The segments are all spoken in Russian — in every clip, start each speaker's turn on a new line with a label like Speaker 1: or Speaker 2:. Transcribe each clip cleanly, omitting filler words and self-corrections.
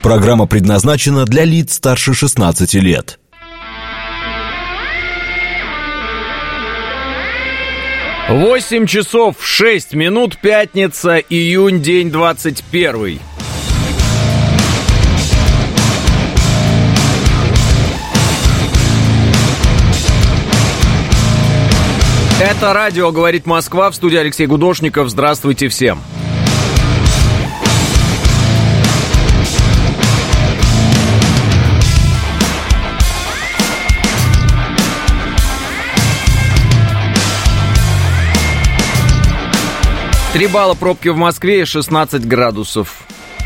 Speaker 1: Программа предназначена для лиц старше 16 лет.
Speaker 2: 8 часов 6 минут, пятница, июнь, день 21. Это радио «Говорит Москва», в студии Алексей Гудошников. Здравствуйте всем. Три балла пробки в Москве и 16 градусов.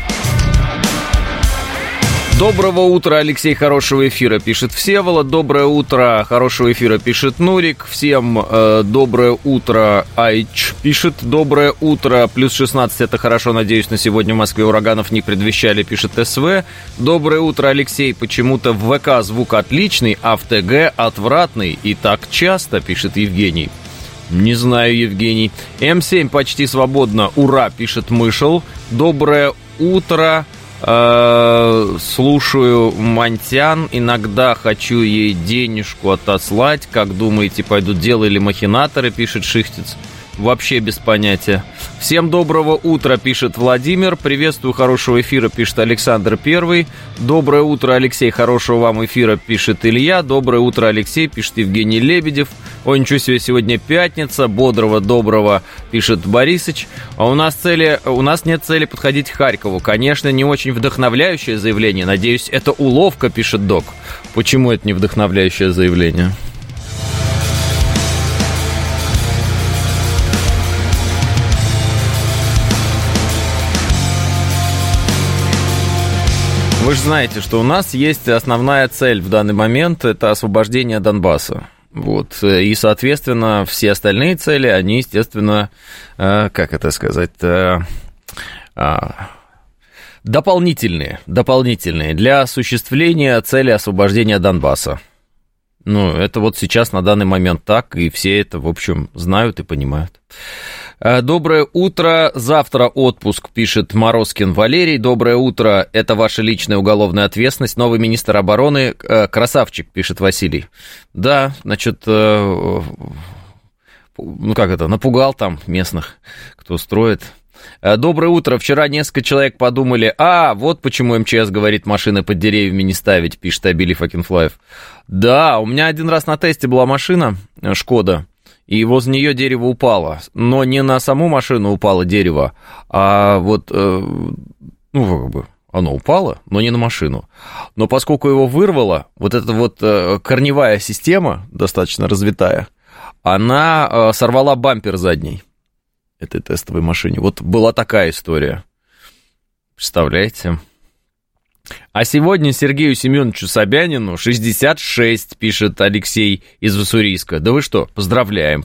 Speaker 2: Доброго утра, Алексей, хорошего эфира, пишет Всеволод. Доброе утро, хорошего эфира, пишет Нурик. Всем доброе утро, Айч пишет. Доброе утро, плюс 16, это хорошо, надеюсь, на сегодня в Москве ураганов не предвещали, пишет СВ. Доброе утро, Алексей, почему-то в ВК звук отличный, а в ТГ отвратный. И так часто, пишет Евгений. Не знаю, Евгений. М7 почти свободно. Ура, пишет Мышел. Доброе утро. Слушаю Монтян. Иногда хочу ей денежку отослать. Как думаете, пойдут дело или махинаторы, пишет Шихтец. Вообще без понятия. Всем доброго утра, пишет Владимир. Приветствую, хорошего эфира, пишет Александр Первый. Доброе утро, Алексей, хорошего вам эфира, пишет Илья. Доброе утро, Алексей, пишет Евгений Лебедев. Ой, ничего себе, сегодня пятница. Бодрого, доброго, пишет Борисыч. А у нас нет цели подходить к Харькову. Конечно, не очень вдохновляющее заявление. Надеюсь, это уловка, пишет Док. Почему это не вдохновляющее заявление? Вы же знаете, что у нас есть основная цель в данный момент – это освобождение Донбасса. Вот. И, соответственно, все остальные цели, они, естественно, как это сказать, дополнительные для осуществления цели освобождения Донбасса. Ну, это вот сейчас на данный момент так, и все это, в общем, знают и понимают. Доброе утро, завтра отпуск, пишет Морозкин Валерий. Доброе утро, это ваша личная уголовная ответственность. Новый министр обороны, красавчик, пишет Василий. Да, значит, напугал там местных, кто строит. Доброе утро, вчера несколько человек подумали, вот почему МЧС говорит, машины под деревьями не ставить, пишет Абили Факинфлаев. Да, у меня один раз на тесте была машина, Шкода, и возле нее дерево упало, но не на саму машину упало дерево, а вот, оно упало, но не на машину. Но поскольку его вырвало, вот эта вот корневая система, достаточно развитая, она сорвала бампер задний этой тестовой машине. Вот была такая история. Представляете? А сегодня Сергею Семеновичу Собянину 66, пишет Алексей из Уссурийска. Да вы что, поздравляем.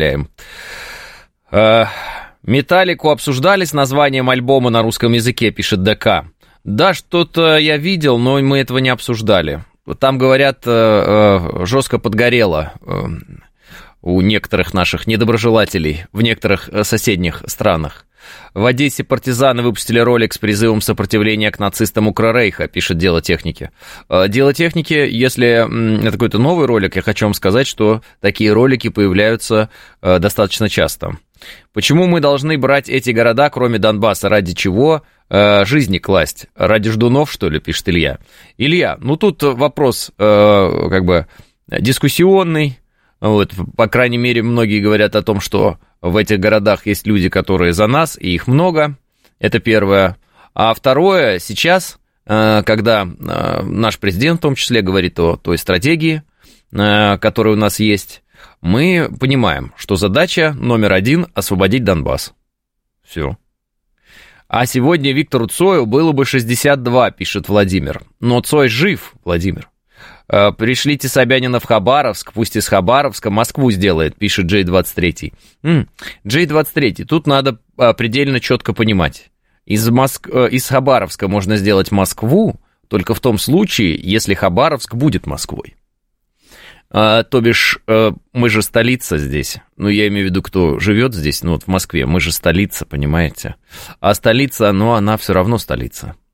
Speaker 2: Металлику обсуждали с названием альбома на русском языке, пишет ДК. Да, что-то я видел, но мы этого не обсуждали. Там, говорят, жестко подгорело у некоторых наших недоброжелателей в некоторых соседних странах. В Одессе партизаны выпустили ролик с призывом сопротивления к нацистам Укррейха, пишет Дело техники. Дело техники, если это какой-то новый ролик, я хочу вам сказать, что такие ролики появляются достаточно часто. Почему мы должны брать эти города, кроме Донбасса? Ради чего жизни класть? Ради ждунов, что ли, пишет Илья. Илья, тут вопрос дискуссионный. Вот, по крайней мере, многие говорят о том, что в этих городах есть люди, которые за нас, и их много. Это первое. А второе, сейчас, когда наш президент в том числе говорит о той стратегии, которая у нас есть, мы понимаем, что задача номер один – освободить Донбасс. Все. А сегодня Виктору Цою было бы 62, пишет Владимир. Но Цой жив, Владимир. Пришлите Собянина в Хабаровск, пусть из Хабаровска Москву сделает, пишет J23. J23, тут надо предельно четко понимать. Из Хабаровска можно сделать Москву только в том случае, если Хабаровск будет Москвой. То бишь, мы же столица здесь. Ну, я имею в виду, кто живет здесь, ну, вот в Москве. Мы же столица, понимаете? А столица, ну, она все равно столица.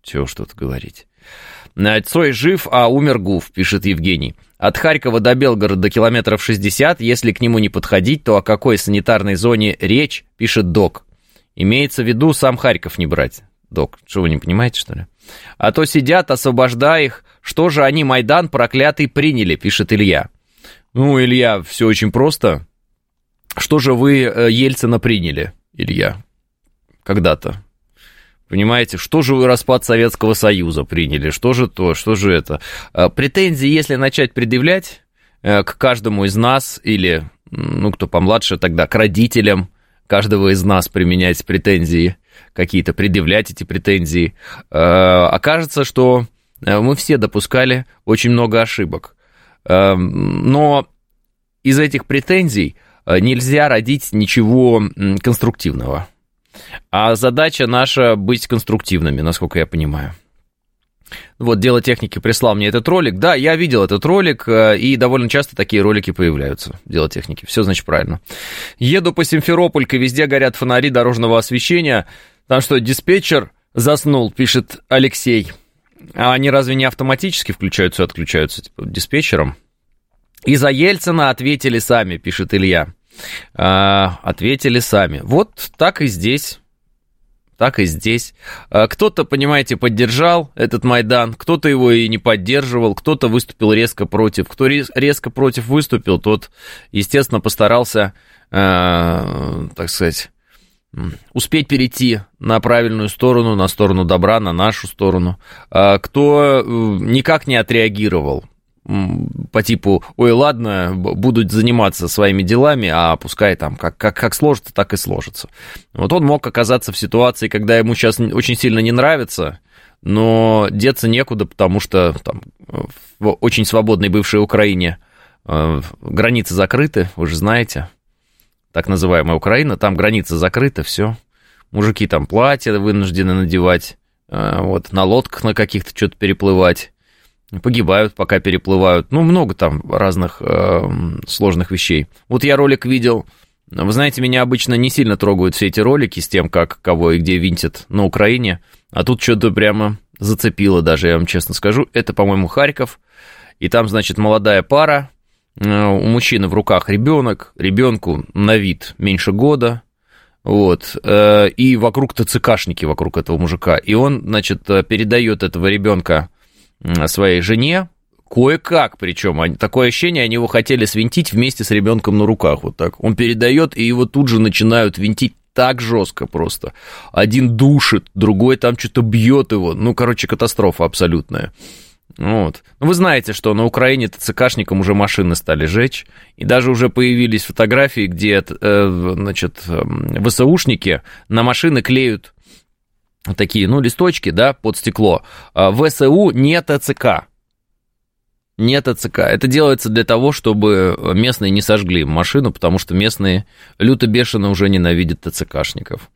Speaker 2: чего уж тут говорить. Цой жив, а умер Гуф, пишет Евгений. От Харькова до Белгорода километров 60, если к нему не подходить, то о какой санитарной зоне речь, пишет Док. Имеется в виду сам Харьков не брать. Док, что вы не понимаете, что ли? А то сидят, освобождай их, что же они Майдан проклятый приняли, пишет Илья. Ну, Илья, все очень просто. Что же вы Ельцина приняли, Илья, когда-то? Понимаете, что же вы распад Советского Союза приняли, что же то, что же это? Претензии, если начать предъявлять к каждому из нас, или, ну, кто помладше тогда, к родителям каждого из нас применять претензии, какие-то предъявлять эти претензии, окажется, что мы все допускали очень много ошибок. Но из этих претензий нельзя родить ничего конструктивного. А задача наша быть конструктивными, насколько я понимаю. Вот, Дело техники прислал мне этот ролик. Да, я видел этот ролик, и довольно часто такие ролики появляются. Дело техники. Все, значит, правильно. Еду по Симферопольке, везде горят фонари дорожного освещения. Там что, диспетчер заснул, пишет Алексей. А они разве не автоматически включаются и отключаются, типа, диспетчером? И за Ельцина ответили сами, пишет Илья. Ответили сами. Вот так и здесь. Так и здесь. Кто-то, понимаете, поддержал этот Майдан, кто-то его и не поддерживал, кто-то выступил резко против. Кто резко против выступил, тот, естественно, постарался, так сказать, успеть перейти на правильную сторону, на сторону добра, на нашу сторону. Кто никак не отреагировал по типу, ой, ладно, будут заниматься своими делами, а пускай там как сложится, так и сложится. Вот он мог оказаться в ситуации, когда ему сейчас очень сильно не нравится, но деться некуда, потому что там в очень свободной бывшей Украине границы закрыты, вы же знаете, так называемая Украина, там границы закрыты, все. Мужики там платья вынуждены надевать, вот, на лодках на каких-то что-то переплывать. Погибают, пока переплывают. Ну, много там разных сложных вещей. Вот я ролик видел. Вы знаете, меня обычно не сильно трогают все эти ролики с тем, как, кого и где винтят на Украине. А тут что-то прямо зацепило даже, я вам честно скажу. Это, по-моему, Харьков. И там, значит, молодая пара. У мужчины в руках ребенок. Ребенку на вид меньше года. Вот. И вокруг ТЦКшники, вокруг этого мужика. И он, значит, передает этого ребенка своей жене, кое-как, причем такое ощущение, они его хотели свинтить вместе с ребенком на руках, вот так. Он передает, и его тут же начинают винтить так жестко просто. Один душит, другой там что-то бьет его, ну, короче, катастрофа абсолютная. Вот. Ну, вы знаете, что на Украине ТЦКшникам уже машины стали жечь, и даже уже появились фотографии, где, значит, ВСУшники на машины клеют такие, ну, листочки, да, под стекло. ВСУ не ТЦК. Не ТЦК. Это делается для того, чтобы местные не сожгли машину, потому что местные люто-бешено уже ненавидят ТЦКшников.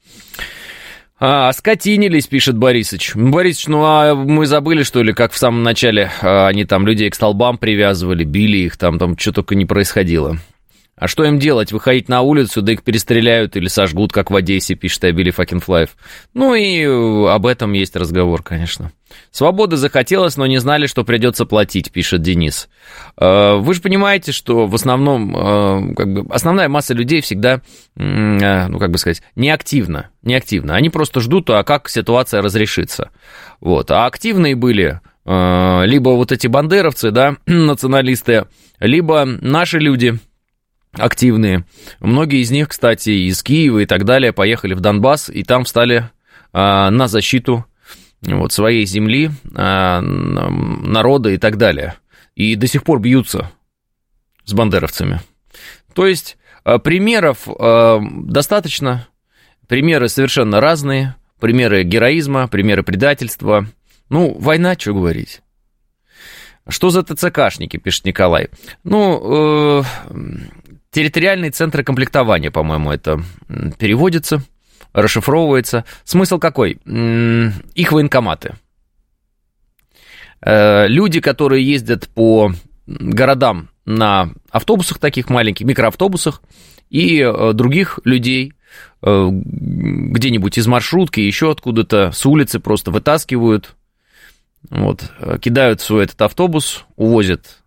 Speaker 2: Скотинились, пишет Борисыч. Борисыч, ну а мы забыли, что ли, как в самом начале они там людей к столбам привязывали, били их, там что только не происходило. А что им делать? Выходить на улицу, да их перестреляют или сожгут, как в Одессе, пишет Абили Факинфлаев. Ну и об этом есть разговор, конечно. Свободы захотелось, но не знали, что придется платить, пишет Денис. Вы же понимаете, что в основном, как бы, основная масса людей всегда, ну, как бы сказать, неактивна. Они просто ждут, а как ситуация разрешится. Вот. А активные были либо вот эти бандеровцы, да, националисты, либо наши люди активные. Многие из них, кстати, из Киева и так далее, поехали в Донбасс и там встали на защиту вот, своей земли, народа и так далее. И до сих пор бьются с бандеровцами. То есть примеров достаточно, примеры совершенно разные, примеры героизма, примеры предательства. Ну, война, что говорить. Что за ТЦКшники, пишет Николай. Ну, территориальные центры комплектования, по-моему, это переводится, расшифровывается. Смысл какой? Их военкоматы. Люди, которые ездят по городам на автобусах таких маленьких, микроавтобусах, и других людей где-нибудь из маршрутки, еще откуда-то с улицы просто вытаскивают Вот, кидают в свой этот автобус, увозят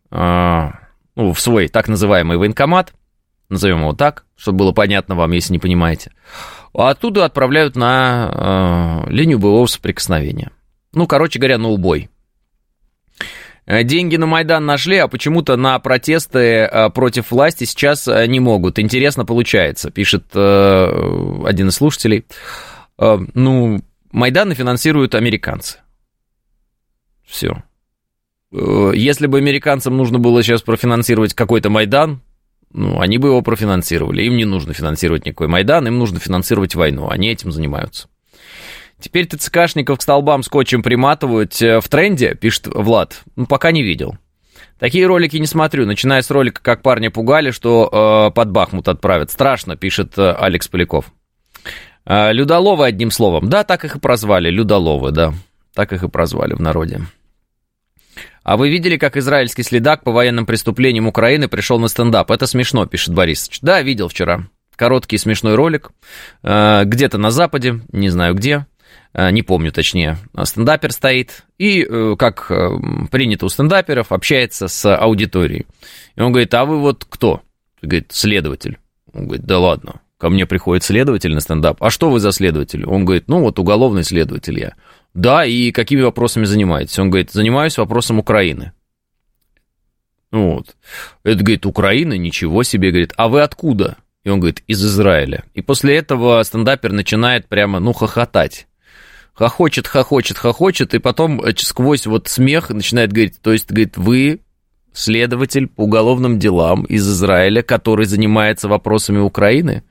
Speaker 2: в свой так называемый военкомат, назовем его так, чтобы было понятно вам, если не понимаете, а оттуда отправляют на линию боевого соприкосновения. Ну, короче говоря, на убой. Деньги на Майдан нашли, а почему-то на протесты против власти сейчас не могут. Интересно получается, пишет один из слушателей. Майданы финансируют американцы. Все. Если бы американцам нужно было сейчас профинансировать какой-то Майдан, они бы его профинансировали. Им не нужно финансировать никакой Майдан, им нужно финансировать войну. Они этим занимаются. Теперь ТЦКшников к столбам скотчем приматывают в тренде, пишет Влад. Пока не видел. Такие ролики не смотрю, начиная с ролика, как парня пугали, что под Бахмут отправят. Страшно, пишет Алекс Поляков. Людоловы, одним словом. Да, так их и прозвали, людоловы, да. Так их и прозвали в народе. А вы видели, как израильский следак по военным преступлениям Украины пришел на стендап? Это смешно, пишет Борисович. Да, видел вчера. Короткий смешной ролик. Где-то на Западе, не знаю где. Не помню точнее. Стендапер стоит и, как принято у стендаперов, общается с аудиторией. И он говорит, а вы вот кто? Говорит, следователь. Он говорит, да ладно, ко мне приходит следователь на стендап. А что вы за следователь? Он говорит, уголовный следователь я. Да, и какими вопросами занимаетесь? Он говорит, занимаюсь вопросом Украины. Вот. Это, говорит, Украина? Ничего себе, говорит, а вы откуда? И он говорит, из Израиля. И после этого стендапер начинает прямо, хохотать. Хохочет, и потом сквозь вот смех начинает говорить, то есть, говорит, вы следователь по уголовным делам из Израиля, который занимается вопросами Украины?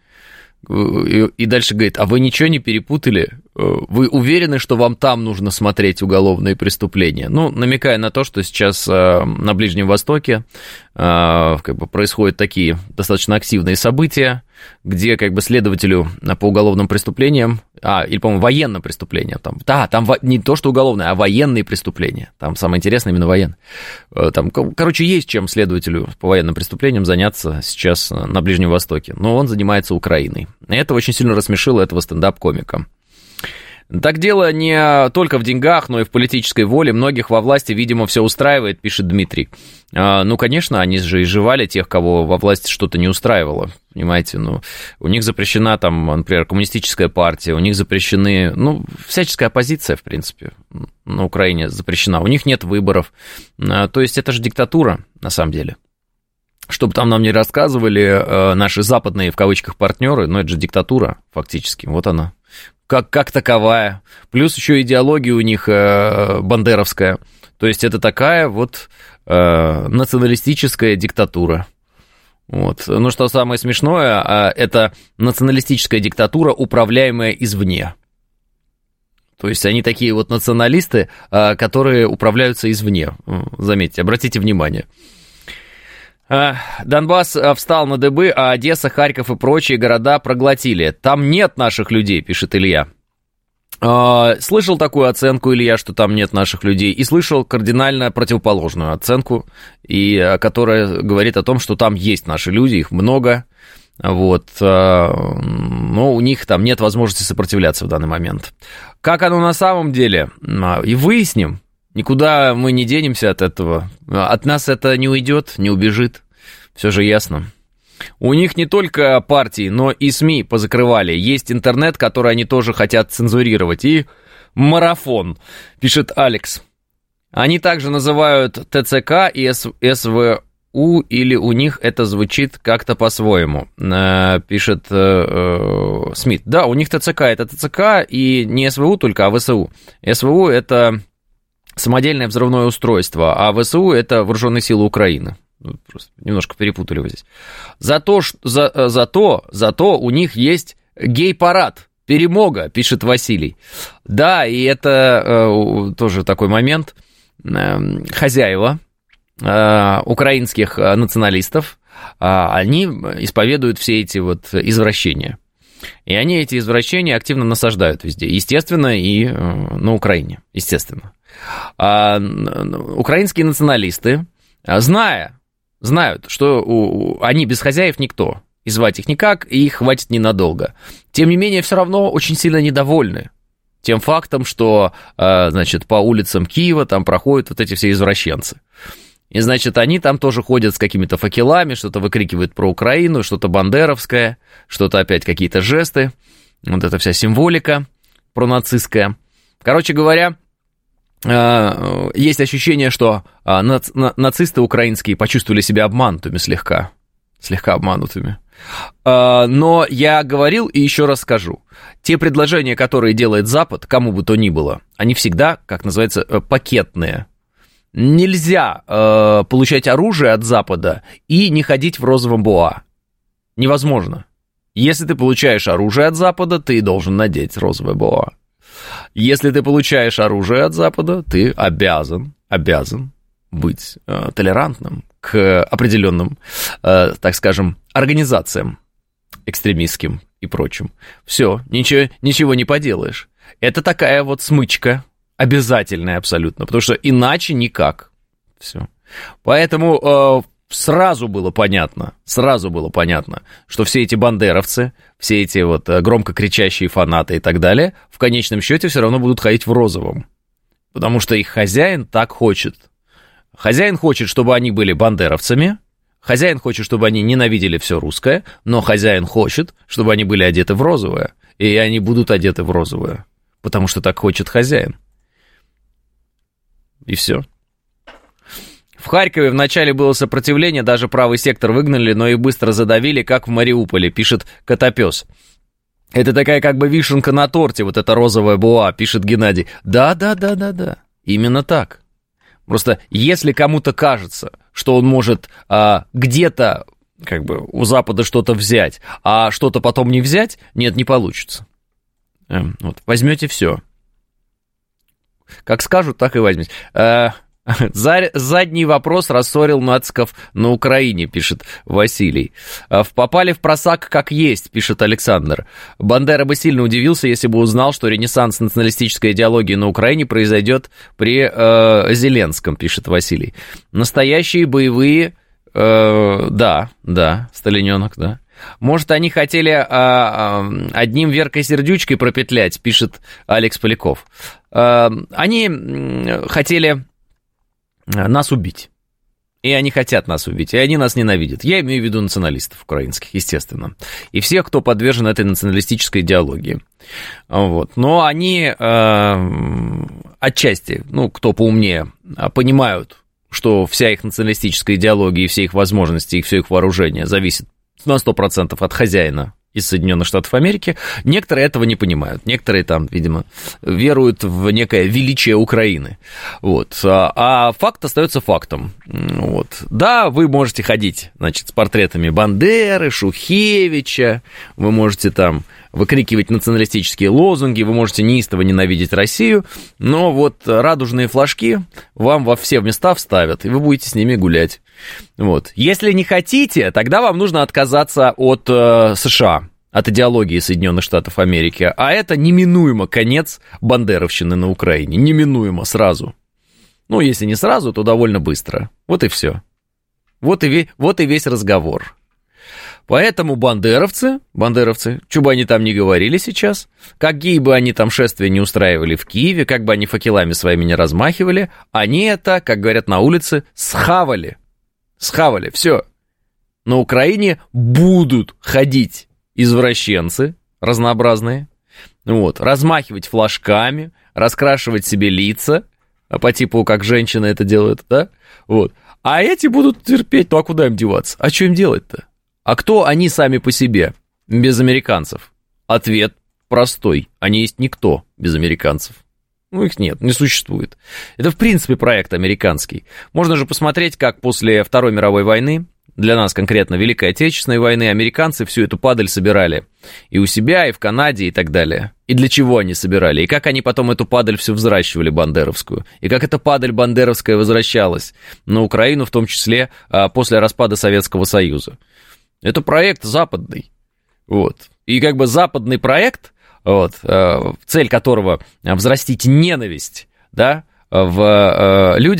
Speaker 2: И дальше говорит, а вы ничего не перепутали? Вы уверены, что вам там нужно смотреть уголовные преступления? Намекая на то, что сейчас на Ближнем Востоке происходят такие достаточно активные события, где следователю по уголовным преступлениям, или, по-моему, военным преступлениям, там не то, что уголовное, а военные преступления, там самое интересное именно военные. Там, есть чем следователю по военным преступлениям заняться сейчас на Ближнем Востоке, но он занимается Украиной. И это очень сильно рассмешило этого стендап-комика. Так дело не только в деньгах, но и в политической воле. Многих во власти, видимо, все устраивает, пишет Дмитрий. Конечно, они же изживали тех, кого во власти что-то не устраивало. Понимаете, у них запрещена там, например, коммунистическая партия, у них запрещены, всяческая оппозиция, в принципе, на Украине запрещена. У них нет выборов. То есть это же диктатура, на самом деле. Чтобы там нам не рассказывали наши западные, в кавычках, партнеры, но это же диктатура, фактически, вот она. Как таковая. Плюс еще идеология у них бандеровская. То есть это такая вот националистическая диктатура. Вот. Но что самое смешное, это националистическая диктатура, управляемая извне. То есть они такие вот националисты, которые управляются извне. Заметьте, обратите внимание. Донбасс встал на дыбы, а Одесса, Харьков и прочие города проглотили. Там нет наших людей, пишет Илья. Слышал такую оценку, Илья, что там нет наших людей, и слышал кардинально противоположную оценку, которая говорит о том, что там есть наши люди, их много, вот, но у них там нет возможности сопротивляться в данный момент. Как оно на самом деле? И выясним. Никуда мы не денемся от этого. От нас это не уйдет, не убежит. Все же ясно. У них не только партии, но и СМИ позакрывали. Есть интернет, который они тоже хотят цензурировать. И марафон, пишет Алекс. Они также называют ТЦК и СВУ, или у них это звучит как-то по-своему, пишет Смит. Да, у них ТЦК это ТЦК, и не СВУ только, а ВСУ. СВУ это самодельное взрывное устройство, а ВСУ это Вооруженные силы Украины. Просто немножко перепутали его здесь. Зато у них есть гей-парад, перемога, пишет Василий. Да, и это тоже такой момент. Хозяева украинских националистов, они исповедуют все эти вот извращения. И они эти извращения активно насаждают везде. Естественно, и на Украине. Естественно. Украинские националисты, знают, что они без хозяев никто, и звать их никак, и их хватит ненадолго. Тем не менее, все равно очень сильно недовольны. Тем фактом, что, значит, по улицам Киева там проходят вот эти все извращенцы. И, значит, они там тоже ходят с какими-то факелами, что-то выкрикивают про Украину, что-то бандеровское, что-то опять какие-то жесты, вот эта вся символика пронацистская. Короче говоря, есть ощущение, что нацисты украинские почувствовали себя обманутыми слегка обманутыми. Но я говорил и еще раз скажу. Те предложения, которые делает Запад, кому бы то ни было, они всегда, как называется, пакетные. Нельзя получать оружие от Запада и не ходить в розовом боа. Невозможно. Если ты получаешь оружие от Запада, ты должен надеть розовое боа. Если ты получаешь оружие от Запада, ты обязан быть толерантным к определенным, так скажем, организациям экстремистским и прочим. Все, ничего не поделаешь. Это такая вот смычка, обязательная абсолютно, потому что иначе никак. Все. Поэтому сразу было понятно, что все эти бандеровцы, все эти вот громко кричащие фанаты и так далее, в конечном счете все равно будут ходить в розовом, потому что их хозяин так хочет. Хозяин хочет, чтобы они были бандеровцами, хозяин хочет, чтобы они ненавидели все русское, но хозяин хочет, чтобы они были одеты в розовое, и они будут одеты в розовое, потому что так хочет хозяин. И все. В Харькове вначале было сопротивление, даже правый сектор выгнали, но и быстро задавили, как в Мариуполе, пишет Котопес. Это такая как бы вишенка на торте, вот эта розовая буа, пишет Геннадий. Да, именно так. Просто если кому-то кажется, что он может где-то как бы у Запада что-то взять, а что-то потом не взять, нет, не получится. Вот, возьмете все. Как скажут, так и возьмете. Задний вопрос рассорил нациков на Украине, пишет Василий. Попали в просак как есть, пишет Александр. Бандера бы сильно удивился, если бы узнал, что ренессанс националистической идеологии на Украине произойдет при Зеленском, пишет Василий. Настоящие боевые, да, сталиненок, да. Может, они хотели одним Веркой Сердючкой пропетлять, пишет Алекс Поляков. Они хотели нас убить. И они хотят нас убить, и они нас ненавидят. Я имею в виду националистов украинских, естественно. И всех, кто подвержен этой националистической идеологии. Вот. Но они отчасти, кто поумнее, понимают, что вся их националистическая идеология и все их возможности, и все их вооружение зависит на 100% от хозяина из Соединенных Штатов Америки. Некоторые этого не понимают. Некоторые там, видимо, веруют в некое величие Украины. Вот. А факт остается фактом. Вот. Да, вы можете ходить, значит, с портретами Бандеры, Шухевича, вы можете там выкрикивать националистические лозунги, вы можете неистово ненавидеть Россию, но вот радужные флажки вам во все места вставят, и вы будете с ними гулять. Вот. Если не хотите, тогда вам нужно отказаться от США, от идеологии Соединенных Штатов Америки, а это неминуемо конец бандеровщины на Украине, неминуемо сразу. Ну, если не сразу, то довольно быстро. Вот и все. Вот и весь разговор. Поэтому бандеровцы, что бы они там ни говорили сейчас, какие бы они там шествия не устраивали в Киеве, как бы они факелами своими не размахивали, они это, как говорят на улице, схавали, все. На Украине будут ходить извращенцы разнообразные, вот, размахивать флажками, раскрашивать себе лица, по типу, как женщины это делают, да, вот. А эти будут терпеть, ну а куда им деваться? А что им делать-то? А кто они сами по себе, без американцев? Ответ простой. Они есть никто без американцев. Ну, их нет, не существует. Это, в принципе, проект американский. Можно же посмотреть, как после Второй мировой войны, для нас конкретно Великой Отечественной войны, американцы всю эту падаль собирали. И у себя, и в Канаде, и так далее. И для чего они собирали? И как они потом эту падаль всю взращивали бандеровскую? И как эта падаль бандеровская возвращалась на Украину, в том числе после распада Советского Союза? Это проект западный, вот, и как бы западный проект, вот, цель которого взрастить ненависть, да, в людях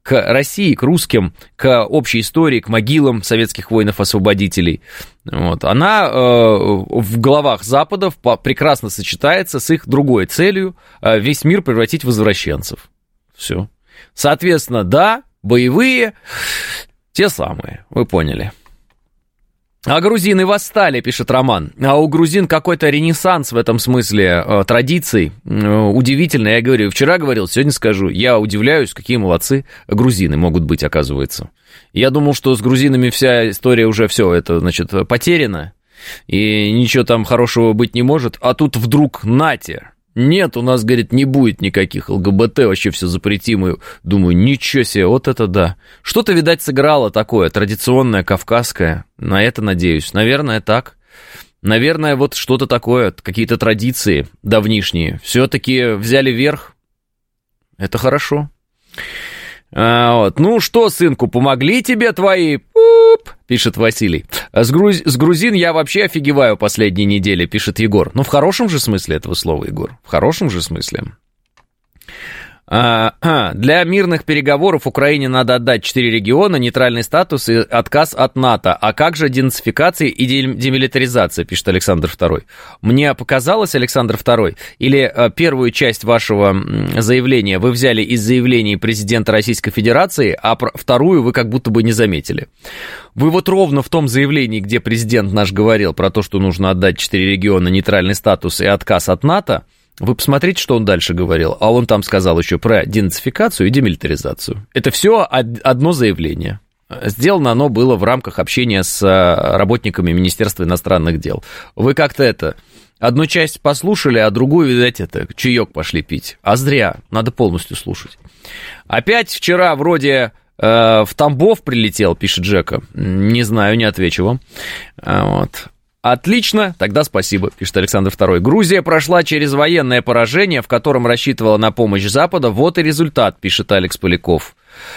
Speaker 2: к России, к русским, к общей истории, к могилам советских воинов-освободителей. Вот. Она в главах Запада прекрасно сочетается с их другой целью весь мир превратить в извращенцев. Все. Соответственно, да, боевые, те самые, вы поняли. А грузины восстали, пишет Роман. А у грузин какой-то ренессанс в этом смысле традиций. Удивительно, я говорю, вчера говорил, сегодня скажу. Я удивляюсь, какие молодцы грузины могут быть, оказывается. Я думал, что с грузинами вся история уже все, это, значит, потеряно. И ничего там хорошего быть не может. А тут вдруг нате. Нет, у нас, говорит, не будет никаких ЛГБТ, вообще все запретим. И думаю, ничего себе, вот это да. Что-то, видать, сыграло такое, традиционное, кавказское. На это надеюсь. Наверное, так. Наверное, вот что-то такое, какие-то традиции давнишние все-таки взяли верх. Это хорошо. Вот. Ну что, сынку, помогли тебе твои... пишет Василий. С грузин я вообще офигеваю последние недели, пишет Егор. Ну, в хорошем же смысле этого слова, Егор. В хорошем же смысле. Для мирных переговоров Украине надо отдать 4 региона, нейтральный статус и отказ от НАТО. А как же денацификация и демилитаризация, пишет Александр II. Мне показалось, Александр II, или первую часть вашего заявления вы взяли из заявлений президента Российской Федерации, а вторую вы как будто бы не заметили. Вы вот ровно в том заявлении, где президент наш говорил про то, что нужно отдать 4 региона, нейтральный статус и отказ от НАТО, вы посмотрите, что он дальше говорил. А он там сказал еще про денацификацию и демилитаризацию. Это все одно заявление. Сделано оно было в рамках общения с работниками Министерства иностранных дел. Вы как-то одну часть послушали, а другую, видать, чаек пошли пить. А зря, надо полностью слушать. Опять вчера вроде в Тамбов прилетел, пишет Джека. Не знаю, не отвечу вам. Вот. Отлично, тогда спасибо, пишет Александр II. Грузия прошла через военное поражение, в котором рассчитывала на помощь Запада. Вот и результат, пишет Алекс Поляков.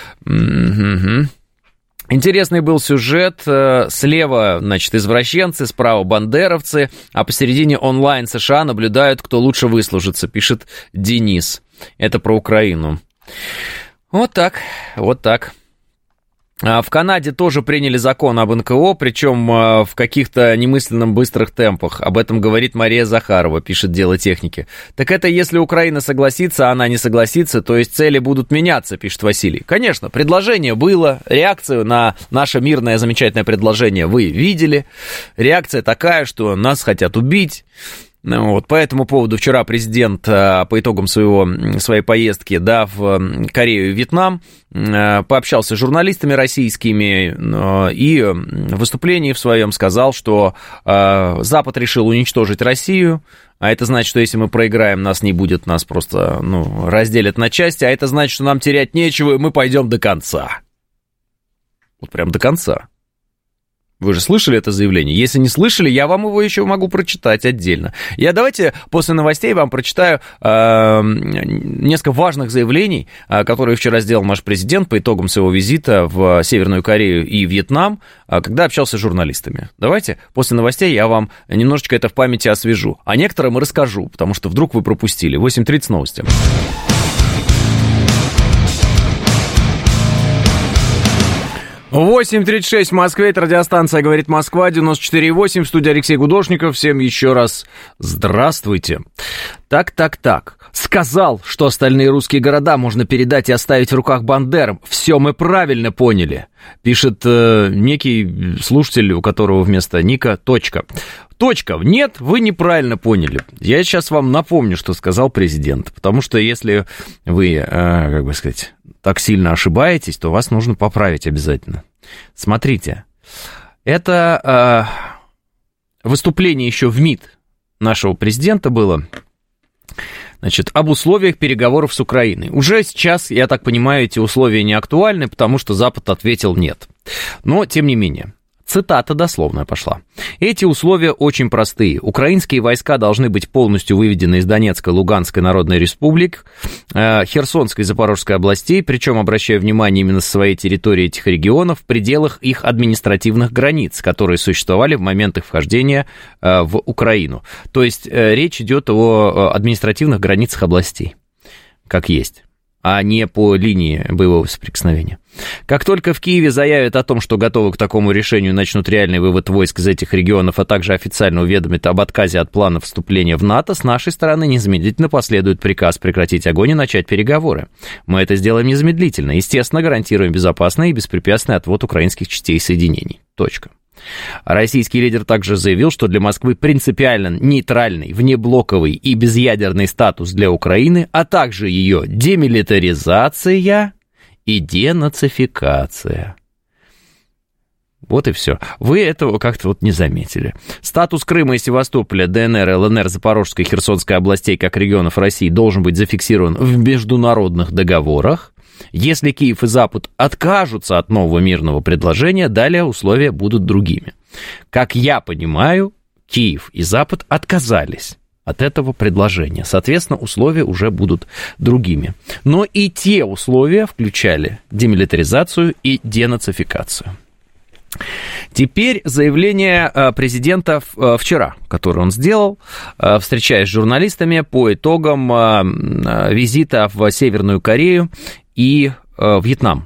Speaker 2: Интересный был сюжет. Слева, значит, извращенцы, справа бандеровцы, а посередине онлайн США наблюдают, кто лучше выслужится, пишет Денис. Это про Украину. Вот так, вот так. В Канаде тоже приняли закон об НКО, причем в каких-то немысленно быстрых темпах. Об этом говорит Мария Захарова, пишет «Дело техники». Так это если Украина согласится, а она не согласится, то есть цели будут меняться, пишет Василий. Конечно, предложение было, реакцию на наше мирное замечательное предложение вы видели. Реакция такая, что нас хотят убить. Вот, по этому поводу вчера президент по итогам своей поездки в Корею и Вьетнам пообщался с журналистами российскими и в выступлении в своем сказал, что Запад решил уничтожить Россию, а это значит, что если мы проиграем, нас не будет, нас просто разделят на части, а это значит, что нам терять нечего, и мы пойдем до конца. Вот прям до конца. Вы же слышали это заявление? Если не слышали, я вам его еще могу прочитать отдельно. Давайте после новостей вам прочитаю несколько важных заявлений, которые вчера сделал наш президент по итогам своего визита в Северную Корею и Вьетнам, когда общался с журналистами. Давайте после новостей я вам немножечко это в памяти освежу. А некоторым и расскажу, потому что вдруг вы пропустили. 8:30 новости. 8:36 в Москве, это радиостанция «Говорит Москва», 94,8, в студии Алексей Гудошников. Всем еще раз здравствуйте. Так. Сказал, что остальные русские города можно передать и оставить в руках бандерам. Все мы правильно поняли, пишет некий слушатель, у которого вместо ника точка. Точка. Нет, вы неправильно поняли. Я сейчас вам напомню, что сказал президент, потому что если вы, так сильно ошибаетесь, то вас нужно поправить обязательно. Смотрите, это выступление еще в МИД нашего президента было, значит, об условиях переговоров с Украиной. Уже сейчас, я так понимаю, эти условия не актуальны, потому что Запад ответил нет. Но, тем не менее, цитата дословная пошла. Эти условия очень простые. Украинские войска должны быть полностью выведены из Донецкой, Луганской народной республик, Херсонской и Запорожской областей, причем, обращая внимание именно с своей территории этих регионов, в пределах их административных границ, которые существовали в момент их вхождения в Украину. То есть речь идет о административных границах областей, как есть. а не по линии боевого соприкосновения. Как только в Киеве заявят о том, что готовы к такому решению, начнут реальный вывод войск из этих регионов, а также официально уведомят об отказе от плана вступления в НАТО, с нашей стороны незамедлительно последует приказ прекратить огонь и начать переговоры. Мы это сделаем незамедлительно, естественно, гарантируем безопасный и беспрепятственный отвод украинских частей и соединений. Точка. Российский лидер также заявил, что для Москвы принципиально нейтральный, внеблоковый и безъядерный статус для Украины, а также ее демилитаризация и денацификация. Вот и все. Вы этого как-то вот не заметили. Статус Крыма и Севастополя, ДНР, ЛНР, Запорожской и Херсонской областей как регионов России должен быть зафиксирован в международных договорах. Если Киев и Запад откажутся от нового мирного предложения, далее условия будут другими. Как я понимаю, Киев и Запад отказались от этого предложения. Соответственно, условия уже будут другими. Но и те условия включали демилитаризацию и денацификацию. Теперь заявление президента вчера, которое он сделал, встречаясь с журналистами по итогам визита в Северную Корею и Вьетнам.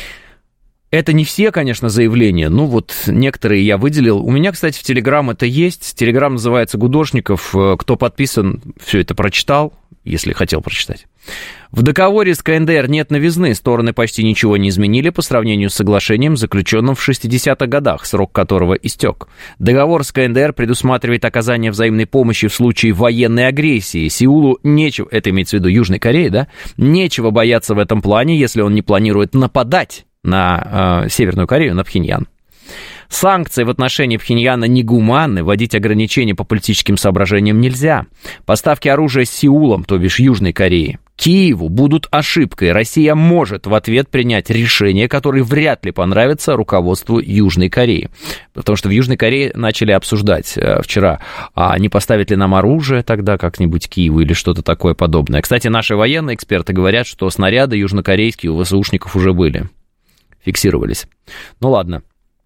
Speaker 2: Это не все, конечно, заявления, ну вот некоторые я выделил. У меня, кстати, в Телеграм это есть. Телеграм называется «Гудошников». Кто подписан, все это прочитал, если хотел прочитать. В договоре с КНДР нет новизны, стороны почти ничего не изменили по сравнению с соглашением, заключенным в 60-х годах, срок которого истек. Договор с КНДР предусматривает оказание взаимной помощи в случае военной агрессии. Сеулу нечего, это имеется в виду Южной Корее, да, нечего бояться в этом плане, если он не планирует нападать на Северную Корею, на Пхеньян. Санкции в отношении Пхеньяна негуманны, вводить ограничения по политическим соображениям нельзя. Поставки оружия с Сеулом, то бишь Южной Кореи, Киеву будут ошибкой. Россия может в ответ принять решение, которое вряд ли понравится руководству Южной Кореи. Потому что в Южной Корее начали обсуждать вчера, а не поставить ли нам оружие тогда как-нибудь Киеву или что-то такое подобное. Кстати, наши военные эксперты говорят, что снаряды южнокорейские у ВСУшников уже были, фиксировались. Ну ладно.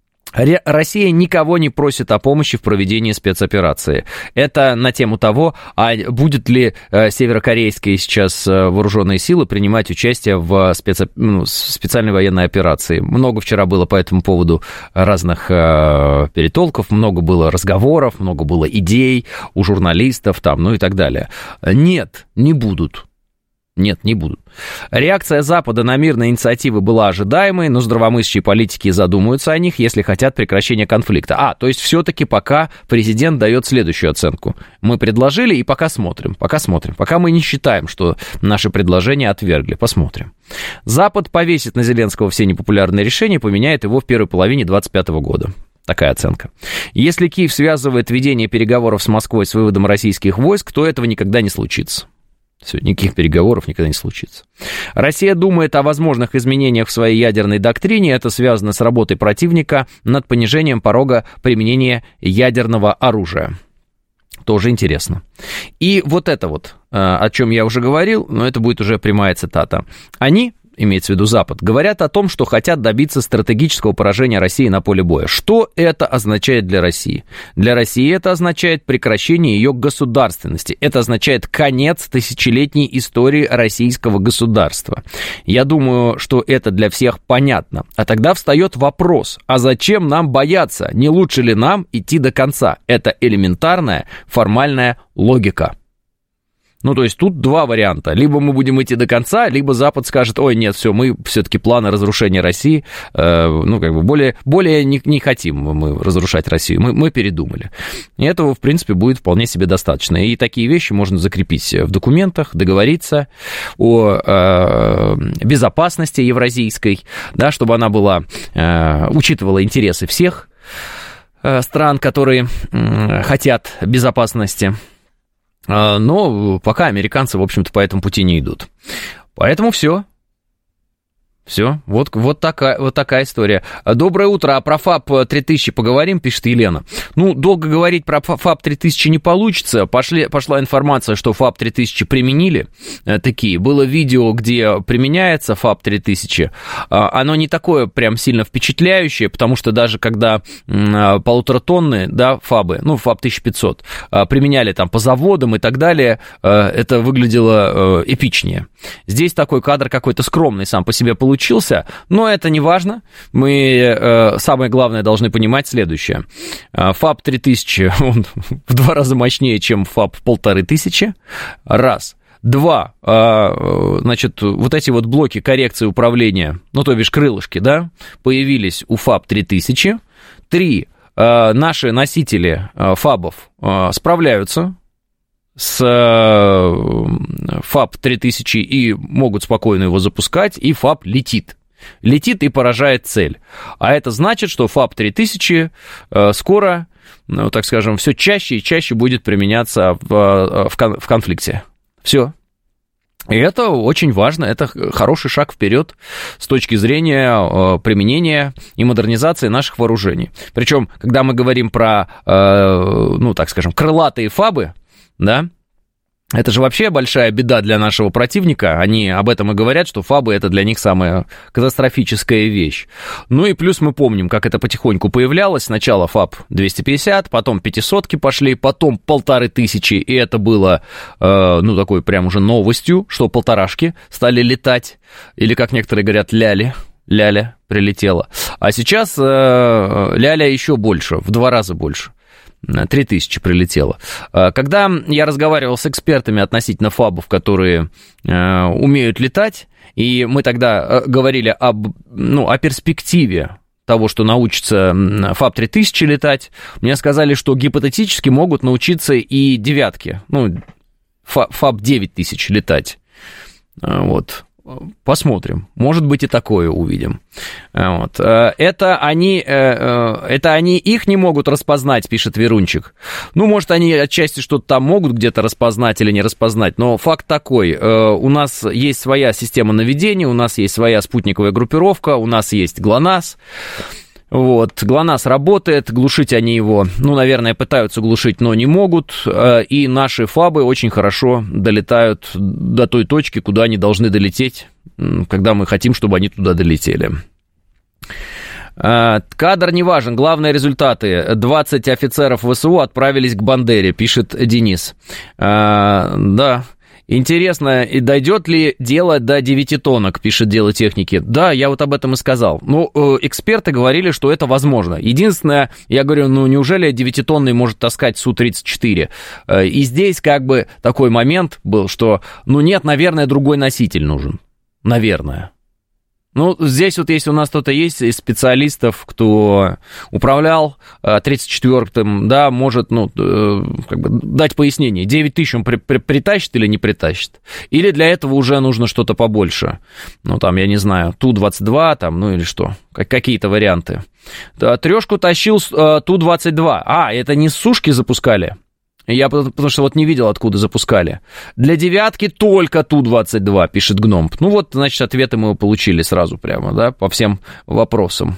Speaker 2: Россия никого не просит о помощи в проведении спецоперации. Это на тему того, а будет ли северокорейские сейчас вооруженные силы принимать участие в специальной военной операции. Много вчера было по этому поводу разных перетолков, много было разговоров, много было идей у журналистов, там, ну и так далее. Нет, не будут. Нет, не будут. Реакция Запада на мирные инициативы была ожидаемой, но здравомыслящие политики задумаются о них, если хотят прекращения конфликта. То есть все-таки пока президент дает следующую оценку. Мы предложили и пока смотрим. Пока мы не считаем, что наши предложения отвергли. Посмотрим. Запад повесит на Зеленского все непопулярные решения и поменяет его в первой половине 2025 года. Такая оценка. Если Киев связывает ведение переговоров с Москвой с выводом российских войск, то этого никогда не случится. Все, никаких переговоров никогда не случится. Россия думает о возможных изменениях в своей ядерной доктрине. Это связано с работой противника над понижением порога применения ядерного оружия. Тоже интересно. И вот это вот, о чем я уже говорил, но это будет уже прямая цитата. Они, имеется в виду Запад, говорят о том, что хотят добиться стратегического поражения России на поле боя. Что это означает для России? Для России это означает прекращение ее государственности. Это означает конец тысячелетней истории российского государства. Я думаю, что это для всех понятно. А тогда встает вопрос, а зачем нам бояться? Не лучше ли нам идти до конца? Это элементарная формальная логика. Ну, то есть тут два варианта. Либо мы будем идти до конца, либо Запад скажет, ой, нет, все, мы все-таки планы разрушения России, более не хотим мы разрушать Россию, мы передумали. И этого, в принципе, будет вполне себе достаточно. И такие вещи можно закрепить в документах, договориться о безопасности евразийской, да, чтобы она была, учитывала интересы всех стран, которые хотят безопасности. Но пока американцы, в общем-то, по этому пути не идут. Поэтому все. Все, вот такая история. Доброе утро, а про ФАП 3000 поговорим, пишет Елена. Ну, долго говорить про ФАП 3000 не получится. Пошла информация, что ФАП 3000 применили такие. Было видео, где применяется ФАП 3000. Оно не такое прям сильно впечатляющее, потому что даже когда 1,5-тонны, да, ФАБы, ну, ФАП 1500, применяли там по заводам и так далее, это выглядело эпичнее. Здесь такой кадр какой-то скромный сам по себе получился, но это не важно. Мы, самое главное, должны понимать следующее. ФАП 3000, он в 2 раза мощнее, чем ФАП 1500. Раз. 2, значит, вот эти вот блоки коррекции управления, ну, то бишь крылышки, да, появились у ФАП 3000. 3, наши носители ФАБов справляются с ФАП 3000 и могут спокойно его запускать, и ФАП летит и поражает цель. А это значит, что ФАП 3000 скоро, ну, так скажем, все чаще и чаще будет применяться в конфликте. Все. И это очень важно, это хороший шаг вперед с точки зрения применения и модернизации наших вооружений. Причем, когда мы говорим про, ну, так скажем, крылатые ФАБы, да, это же вообще большая беда для нашего противника. Они об этом и говорят, что ФАБы — это для них самая катастрофическая вещь. Ну и плюс мы помним, как это потихоньку появлялось. Сначала ФАБ 250, потом 500-ки пошли, потом 1500, и это было, ну, такой прям уже новостью, что 1,5-шки стали летать. Или, как некоторые говорят, ляля прилетела. А сейчас ляля еще больше, в 2 раза больше. 3000 прилетело. Когда я разговаривал с экспертами относительно ФАБов, которые умеют летать, и мы тогда говорили о перспективе того, что научится ФАБ 3000 летать, мне сказали, что гипотетически могут научиться и 9-ки, ну, ФАБ 9000 летать. Вот. Посмотрим. Может быть, и такое увидим. Вот. Это они их не могут распознать, пишет Верунчик. Ну, может, они отчасти что-то там могут где-то распознать или не распознать, но факт такой. У нас есть своя система наведения, у нас есть своя спутниковая группировка, у нас есть ГЛОНАСС. Вот, ГЛОНАСС работает, глушить они его, ну, наверное, пытаются глушить, но не могут, и наши ФАБы очень хорошо долетают до той точки, куда они должны долететь, когда мы хотим, чтобы они туда долетели. Кадр не важен, главное результаты. 20 офицеров ВСУ отправились к Бандере, пишет Денис. Да. Интересно, и дойдет ли дело до 9 тонок, пишет Дело техники. Да, я вот об этом и сказал. Ну, эксперты говорили, что это возможно. Единственное, я говорю, ну, неужели 9-тонный может таскать Су-34? И здесь как бы такой момент был, что, ну, нет, наверное, другой носитель нужен. Наверное. Ну, здесь вот если у нас кто-то есть из специалистов, кто управлял 34-м, да, может, ну, как бы дать пояснение, 9000 он притащит или не притащит? Или для этого уже нужно что-то побольше? Ну, там, я не знаю, Ту-22, там, ну, или что? Какие-то варианты. Трешку тащил Ту-22. Это не с сушки запускали? Я потому что вот не видел, откуда запускали. Для 9-ки только Ту-22, пишет Гном. Ну вот, значит, ответы мы получили сразу прямо, да, по всем вопросам.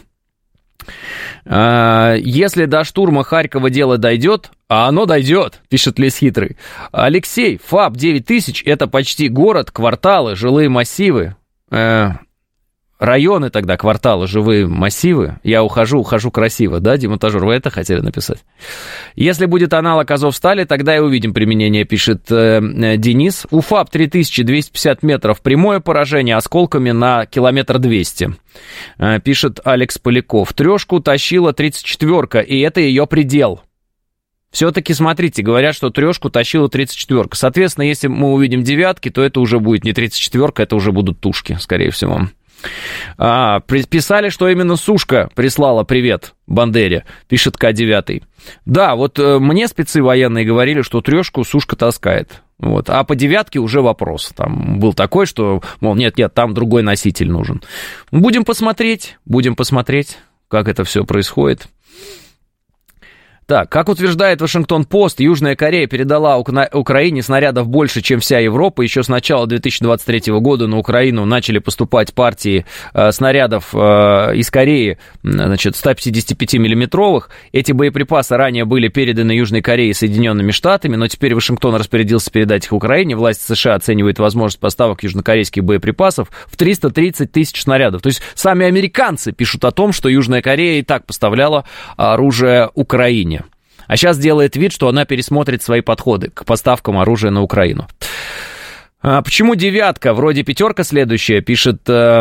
Speaker 2: Если до штурма Харькова дело дойдет, а оно дойдет, пишет Лес Хитрый. Алексей, ФАБ 9000 это почти город, кварталы, жилые массивы. Районы тогда, кварталы, живые массивы. Я ухожу красиво, да, демонтажер, вы это хотели написать? Если будет аналог Азовстали, тогда и увидим применение, пишет Денис. У ФАБ 3250 метров прямое поражение осколками на 200 км, пишет Алекс Поляков. Трешку тащила 34-ка, и это ее предел. Все-таки, смотрите, говорят, что трешку тащила 34-ка. Соответственно, если мы увидим 9-ки, то это уже будет не 34-ка, это уже будут тушки, скорее всего. Писали, что именно Сушка прислала привет Бандере, пишет К9. Да, вот мне спецы военные говорили, что трешку Сушка таскает. Вот. А по 9-ке уже вопрос. Там был такой, что, мол, нет, там другой носитель нужен. Будем посмотреть, как это все происходит. Так, как утверждает Вашингтон-Пост, Южная Корея передала Украине снарядов больше, чем вся Европа. Еще с начала 2023 года на Украину начали поступать партии снарядов из Кореи, значит, 155-миллиметровых. Эти боеприпасы ранее были переданы Южной Корее и Соединенными Штатами, но теперь Вашингтон распорядился передать их Украине. Власти США оценивают возможность поставок южнокорейских боеприпасов в 330 тысяч снарядов. То есть сами американцы пишут о том, что Южная Корея и так поставляла оружие Украине. А сейчас делает вид, что она пересмотрит свои подходы к поставкам оружия на Украину. Почему девятка? Вроде пятерка следующая, пишет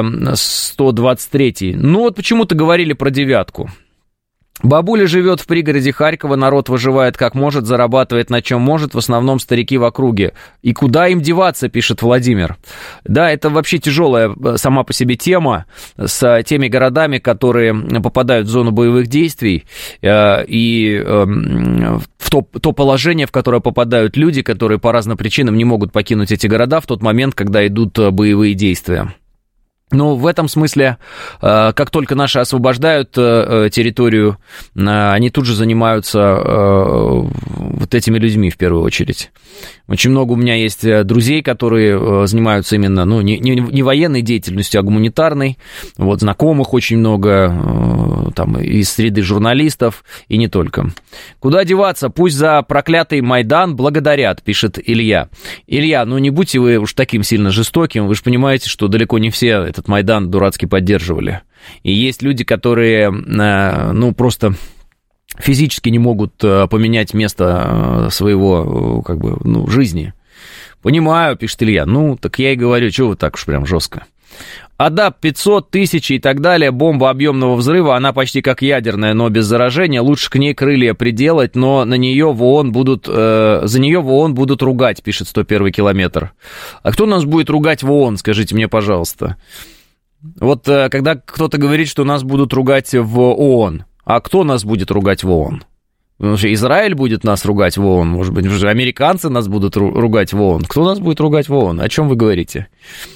Speaker 2: 123-й. Ну вот почему-то говорили про девятку. Бабуля живет в пригороде Харькова, народ выживает как может, зарабатывает на чем может, в основном старики в округе. И куда им деваться, пишет Владимир. Да, это вообще тяжелая сама по себе тема с теми городами, которые попадают в зону боевых действий, и в то положение, в которое попадают люди, которые по разным причинам не могут покинуть эти города в тот момент, когда идут боевые действия. Ну, в этом смысле, как только наши освобождают территорию, они тут же занимаются вот этими людьми в первую очередь. Очень много у меня есть друзей, которые занимаются именно, ну, не военной деятельностью, а гуманитарной. Вот, знакомых очень много, там, из среды журналистов, и не только. Куда деваться? Пусть за проклятый Майдан благодарят, пишет Илья. Илья, ну не будьте вы уж таким сильно жестоким, вы же понимаете, что далеко не все этот Майдан дурацкий поддерживали. И есть люди, которые, ну, просто физически не могут поменять место своего, как бы, ну, жизни. Понимаю, пишет Илья. Ну, так я и говорю, чего вы так уж прям жестко. АДАП 500 тысяч и так далее, бомба объемного взрыва, она почти как ядерная, но без заражения. Лучше к ней крылья приделать, но на нее в ООН будут, за нее в ООН будут ругать, пишет 101 километр. А кто нас будет ругать в ООН, скажите мне, пожалуйста? Вот когда кто-то говорит, что нас будут ругать в ООН, а кто нас будет ругать в ООН? Потому что Израиль будет нас ругать в ООН, может быть, американцы нас будут ругать в ООН. Кто нас будет ругать в ООН? О чем вы говорите?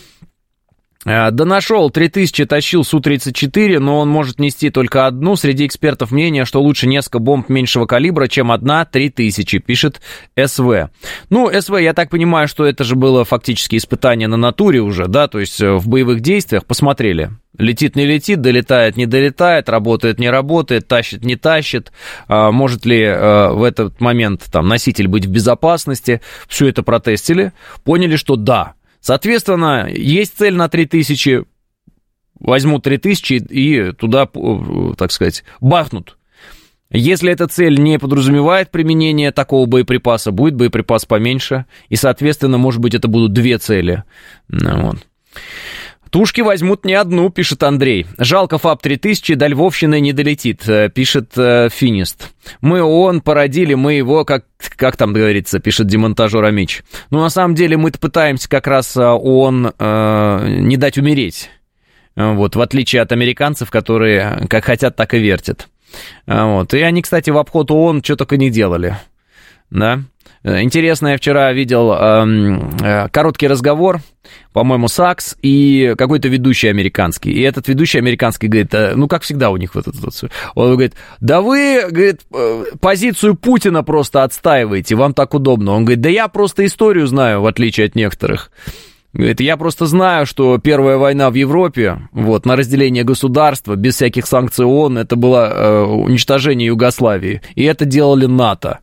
Speaker 2: Да нашел, 3000 тащил Су-34, но он может нести только одну. Среди экспертов мнение, что лучше несколько бомб меньшего калибра, чем одна 3000, пишет СВ. Ну, СВ, я так понимаю, что это же было фактически испытание на натуре уже, да, то есть в боевых действиях посмотрели. Летит, не летит, долетает, не долетает, работает, не работает, тащит, не тащит. Может ли в этот момент там носитель быть в безопасности? Все это протестили, поняли, что да. Соответственно, есть цель на 3000, возьмут 3000 и туда, так сказать, бахнут. Если эта цель не подразумевает применение такого боеприпаса, будет боеприпас поменьше, и, соответственно, может быть, это будут две цели. Вот. Тушки возьмут не одну, пишет Андрей. Жалко ФАП-3000, до Львовщины не долетит, пишет Финист. Мы ООН породили, мы его, как там говорится, пишет демонтажер Амич. Ну, на самом деле, мы-то пытаемся как раз ООН не дать умереть. Вот, в отличие от американцев, которые как хотят, так и вертят. Вот. И они, кстати, в обход ООН что только не делали. Да? Интересно, я вчера видел короткий разговор, по-моему, Сакс и какой-то ведущий американский. И этот ведущий американский говорит, ну, как всегда у них вот это вот. Он говорит, да вы, говорит, позицию Путина просто отстаиваете, вам так удобно. Он говорит, да я просто историю знаю, в отличие от некоторых. Говорит, я просто знаю, что первая война в Европе, вот, на разделение государства, без всяких санкций ООН, это было уничтожение Югославии. И это делали НАТО.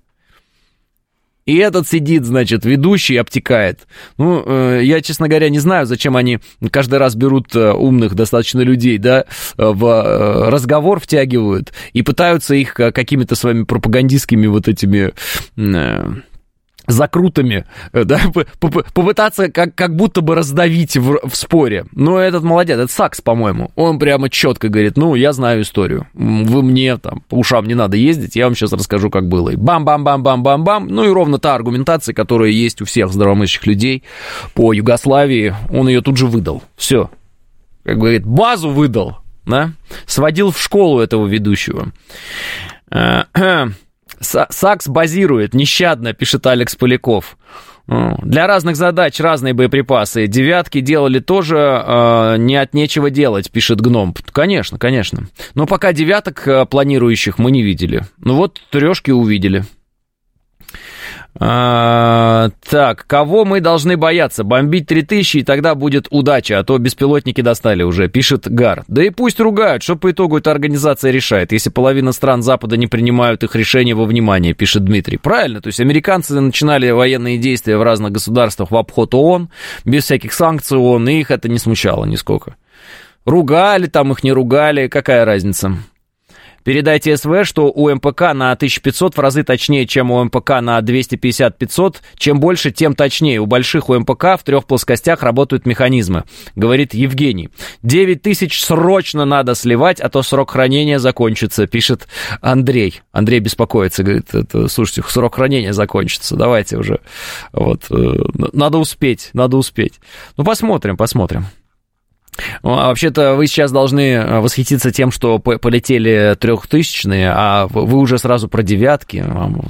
Speaker 2: И этот сидит, значит, ведущий, обтекает. Ну, я, честно говоря, не знаю, зачем они каждый раз берут умных достаточно людей, да, в разговор втягивают и пытаются их какими-то своими пропагандистскими вот этими закрутами, да, попытаться как будто бы раздавить в споре. Но этот молодец, это Сакс, по-моему, он прямо четко говорит, ну, я знаю историю, вы мне там по ушам не надо ездить, я вам сейчас расскажу, как было. И бам-бам-бам-бам-бам-бам, ну и ровно та аргументация, которая есть у всех здравомыслящих людей по Югославии, он ее тут же выдал. Все, как говорит, базу выдал, да, сводил в школу этого ведущего. Сакс базирует нещадно, пишет Алекс Поляков. Для разных задач разные боеприпасы. «Девятки» делали тоже не от нечего делать, пишет Гном. Конечно, конечно. Но пока «девяток» планирующих мы не видели. Ну вот, «трешки» увидели. Так, кого мы должны бояться? Бомбить 3000, и тогда будет удача, а то беспилотники достали уже, пишет Гар. Да и пусть ругают, что по итогу эта организация решает, если половина стран Запада не принимают их решения во внимание, пишет Дмитрий. Правильно, то есть американцы начинали военные действия в разных государствах в обход ООН, без всяких санкций ООН, и их это не смущало нисколько. Ругали там их, не ругали, какая разница? Передайте СВ, что у МПК на 1500 в разы точнее, чем у МПК на 250-500. Чем больше, тем точнее. У больших у МПК в 3 плоскостях работают механизмы, говорит Евгений. 9000 срочно надо сливать, а то срок хранения закончится, пишет Андрей. Андрей беспокоится, говорит, слушайте, срок хранения закончится, давайте уже. Вот, надо успеть. Ну, посмотрим. Вообще-то вы сейчас должны восхититься тем, что полетели 3000-е, а вы уже сразу про девятки.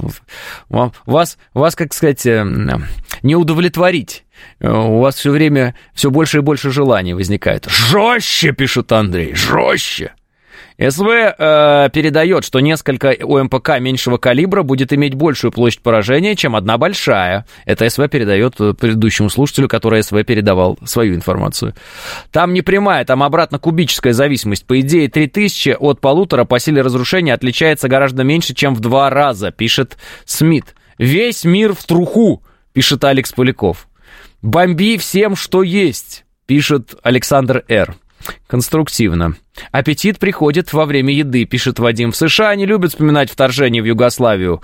Speaker 2: Вас, как сказать, не удовлетворить. У вас все время все больше и больше желаний возникает. Жестче, пишет Андрей, жестче. СВ передает, что несколько УМПК меньшего калибра будет иметь большую площадь поражения, чем одна большая. Это СВ передает предыдущему слушателю, который СВ передавал свою информацию. Там не прямая, там обратно кубическая зависимость. По идее, 3000 от 1,5 по силе разрушения отличается гораздо меньше, чем в 2 раза, пишет Смит. Весь мир в труху, пишет Алекс Поляков. Бомби всем, что есть, пишет Александр Р. Конструктивно. Аппетит приходит во время еды, пишет Вадим. В США не любят вспоминать вторжение в Югославию.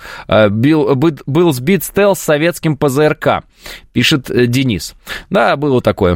Speaker 2: Был сбит стелс советским ПЗРК, пишет Денис. Да, было такое.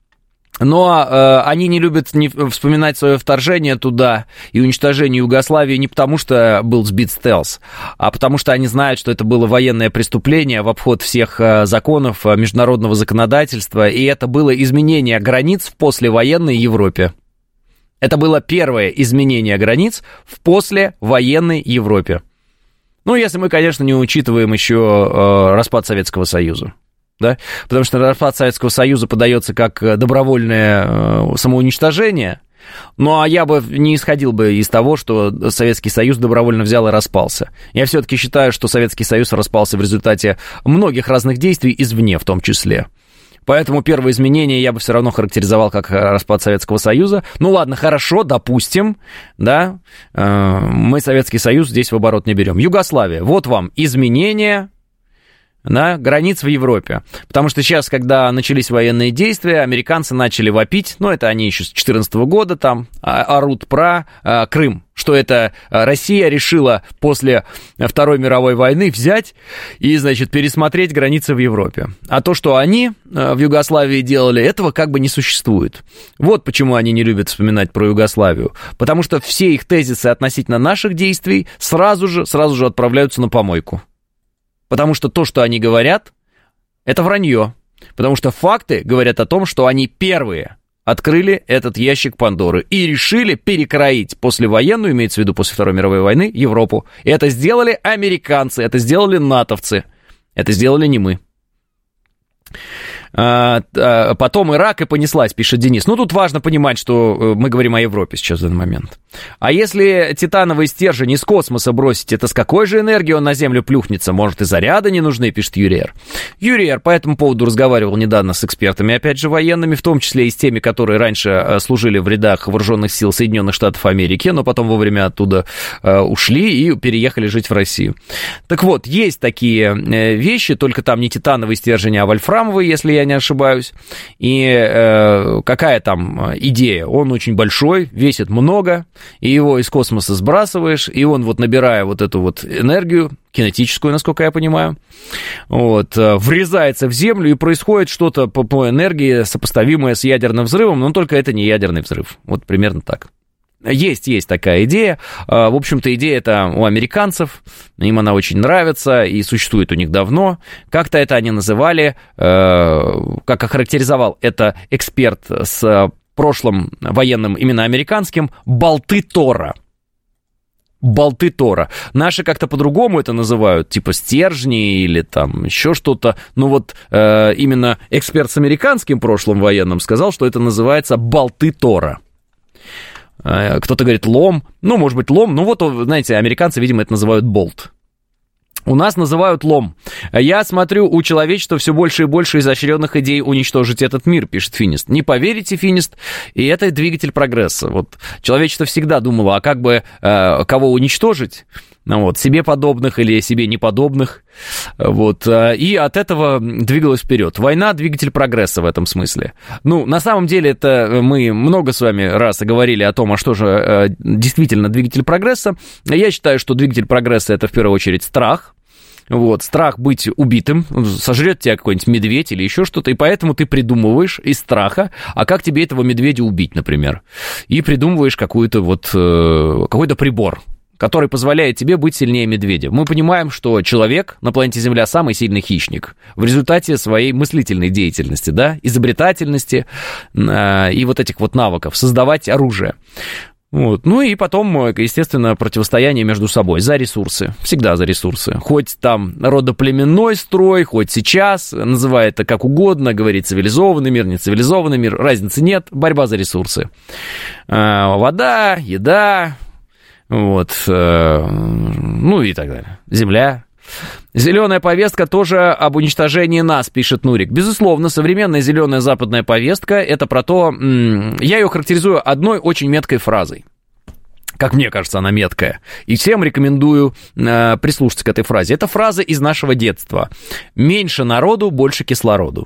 Speaker 2: Но они не любят вспоминать свое вторжение туда и уничтожение Югославии не потому, что был сбит стелс, а потому что они знают, что это было военное преступление в обход всех законов международного законодательства, и это было изменение границ в послевоенной Европе. Это было первое изменение границ в послевоенной Европе. Ну, если мы, конечно, не учитываем еще распад Советского Союза. Да? Потому что распад Советского Союза подается как добровольное самоуничтожение. Ну, а я бы не исходил бы из того, что Советский Союз добровольно взял и распался. Я все-таки считаю, что Советский Союз распался в результате многих разных действий извне в том числе. Поэтому первое изменение я бы все равно характеризовал как распад Советского Союза. Ну ладно, хорошо, допустим, да, мы Советский Союз здесь в оборот не берем. Югославия, вот вам изменение, да, границ в Европе. Потому что сейчас, когда начались военные действия, американцы начали вопить, ну, это они еще с 2014 года там орут про Крым, что это Россия решила после Второй мировой войны взять и, значит, пересмотреть границы в Европе. А то, что они в Югославии делали, этого как бы не существует. Вот почему они не любят вспоминать про Югославию. Потому что все их тезисы относительно наших действий сразу же отправляются на помойку. Потому что то, что они говорят, это вранье. Потому что факты говорят о том, что они первые открыли этот ящик Пандоры и решили перекроить послевоенную, имеется в виду после Второй мировой войны, Европу. И это сделали американцы, это сделали натовцы, это сделали не мы. Потом Ирак и понеслась, пишет Денис. Ну, тут важно понимать, что мы говорим о Европе сейчас в данный момент. А если титановый стержень из космоса бросить, это с какой же энергией он на Землю плюхнется? Может, и заряды не нужны, пишет Юрий Р. Юрий Р. по этому поводу разговаривал недавно с экспертами, опять же, военными, в том числе и с теми, которые раньше служили в рядах вооруженных сил Соединенных Штатов Америки, но потом вовремя оттуда ушли и переехали жить в Россию. Так вот, есть такие вещи, только там не титановый стержень, а вольфрамовый, если я не ошибаюсь. И какая там идея? Он очень большой, весит много, и его из космоса сбрасываешь, и он вот, набирая вот эту вот энергию, кинетическую, насколько я понимаю, вот, врезается в Землю, и происходит что-то по энергии, сопоставимое с ядерным взрывом, но только это не ядерный взрыв. Вот примерно так. Есть такая идея. В общем-то, идея это у американцев, им она очень нравится и существует у них давно. Как-то это они называли, как охарактеризовал это эксперт с прошлым военным, именно американским, болты Тора. Болты Тора. Наши как-то по-другому это называют, типа стержни или там еще что-то. Ну вот именно эксперт с американским прошлым военным сказал, что это называется болты Тора. Кто-то говорит лом, ну, может быть, лом. Ну вот, знаете, американцы, видимо, это называют болт. У нас называют лом. Я смотрю, у человечества все больше и больше изощренных идей уничтожить этот мир, пишет Финист. Не поверите, Финист, и это двигатель прогресса. Вот человечество всегда думало, а как бы кого уничтожить? Вот, себе подобных или себе неподобных. Вот, и от этого двигалось вперед. Война — двигатель прогресса в этом смысле. Ну, на самом деле, это мы много с вами раз говорили о том, а что же действительно двигатель прогресса. Я считаю, что двигатель прогресса — это в первую очередь страх. Вот, страх быть убитым, сожрет тебя какой-нибудь медведь или еще что-то, и поэтому ты придумываешь из страха, а как тебе этого медведя убить, например, и придумываешь какой-то прибор, который позволяет тебе быть сильнее медведя. Мы понимаем, что человек на планете Земля самый сильный хищник в результате своей мыслительной деятельности, да, изобретательности и вот этих вот навыков создавать оружие. Вот. Ну и потом, естественно, противостояние между собой за ресурсы, всегда за ресурсы. Хоть там родоплеменной строй, хоть сейчас, называй это как угодно, говорит цивилизованный мир, нецивилизованный мир, разницы нет, борьба за ресурсы. Вода, еда, вот, ну и так далее, земля. Зеленая повестка тоже об уничтожении нас, пишет Нурик. Безусловно, современная зеленая западная повестка — это про то... Я ее характеризую одной очень меткой фразой. Как мне кажется, она меткая. И всем рекомендую прислушаться к этой фразе. Это фраза из нашего детства. «Меньше народу, больше кислороду».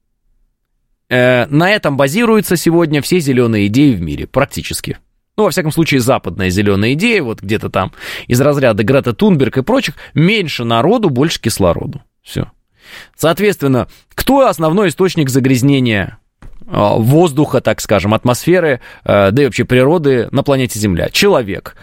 Speaker 2: На этом базируются сегодня все зеленые идеи в мире, практически. Ну, во всяком случае, западная зеленая идея, вот где-то там из разряда Грета Тунберг и прочих, меньше народу, больше кислороду. Все. Соответственно, кто основной источник загрязнения воздуха, так скажем, атмосферы, да и вообще природы на планете Земля? Человек.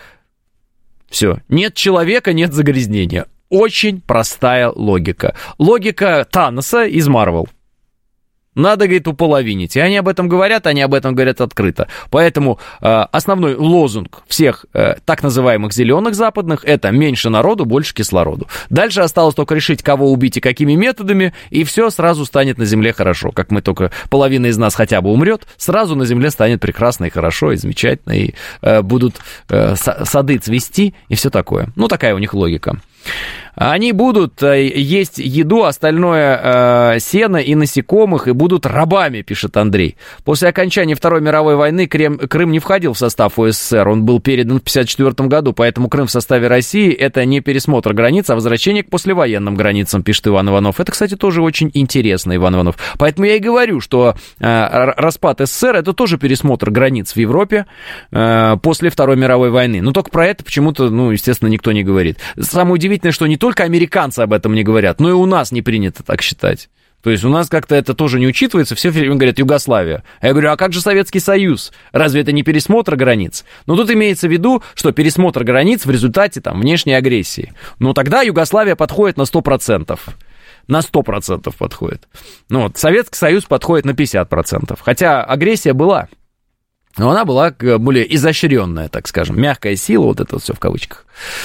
Speaker 2: Все. Нет человека, нет загрязнения. Очень простая логика. Логика Таноса из Марвел. Надо, говорит, уполовинить. И они об этом говорят открыто. Поэтому основной лозунг всех так называемых зеленых западных — это меньше народу, больше кислороду. Дальше осталось только решить, кого убить и какими методами, и все сразу станет на Земле хорошо. Как мы только половина из нас хотя бы умрет, сразу на Земле станет прекрасно и хорошо, и замечательно, и будут сады цвести, и все такое. Ну, такая у них логика. Они будут есть еду, остальное сено и насекомых, и будут рабами, пишет Андрей. После окончания Второй мировой войны Крым не входил в состав УССР, он был передан в 1954 году, поэтому Крым в составе России — это не пересмотр границ, а возвращение к послевоенным границам, пишет Иван Иванов. Это, кстати, тоже очень интересно, Иван Иванов. Поэтому я и говорю, что распад СССР — это тоже пересмотр границ в Европе после Второй мировой войны. Но только про это почему-то, естественно, никто не говорит. Самое удивительное, что не только американцы об этом не говорят, но и у нас не принято так считать. То есть у нас как-то это тоже не учитывается, все время говорят Югославия. А я говорю, а как же Советский Союз? Разве это не пересмотр границ? Но тут имеется в виду, что пересмотр границ в результате внешней агрессии. Но тогда Югославия подходит на 100%. На 100% подходит. Советский Союз подходит на 50%. Хотя агрессия была. Но она была более изощренная, так скажем. Мягкая сила, вот это вот все в кавычках.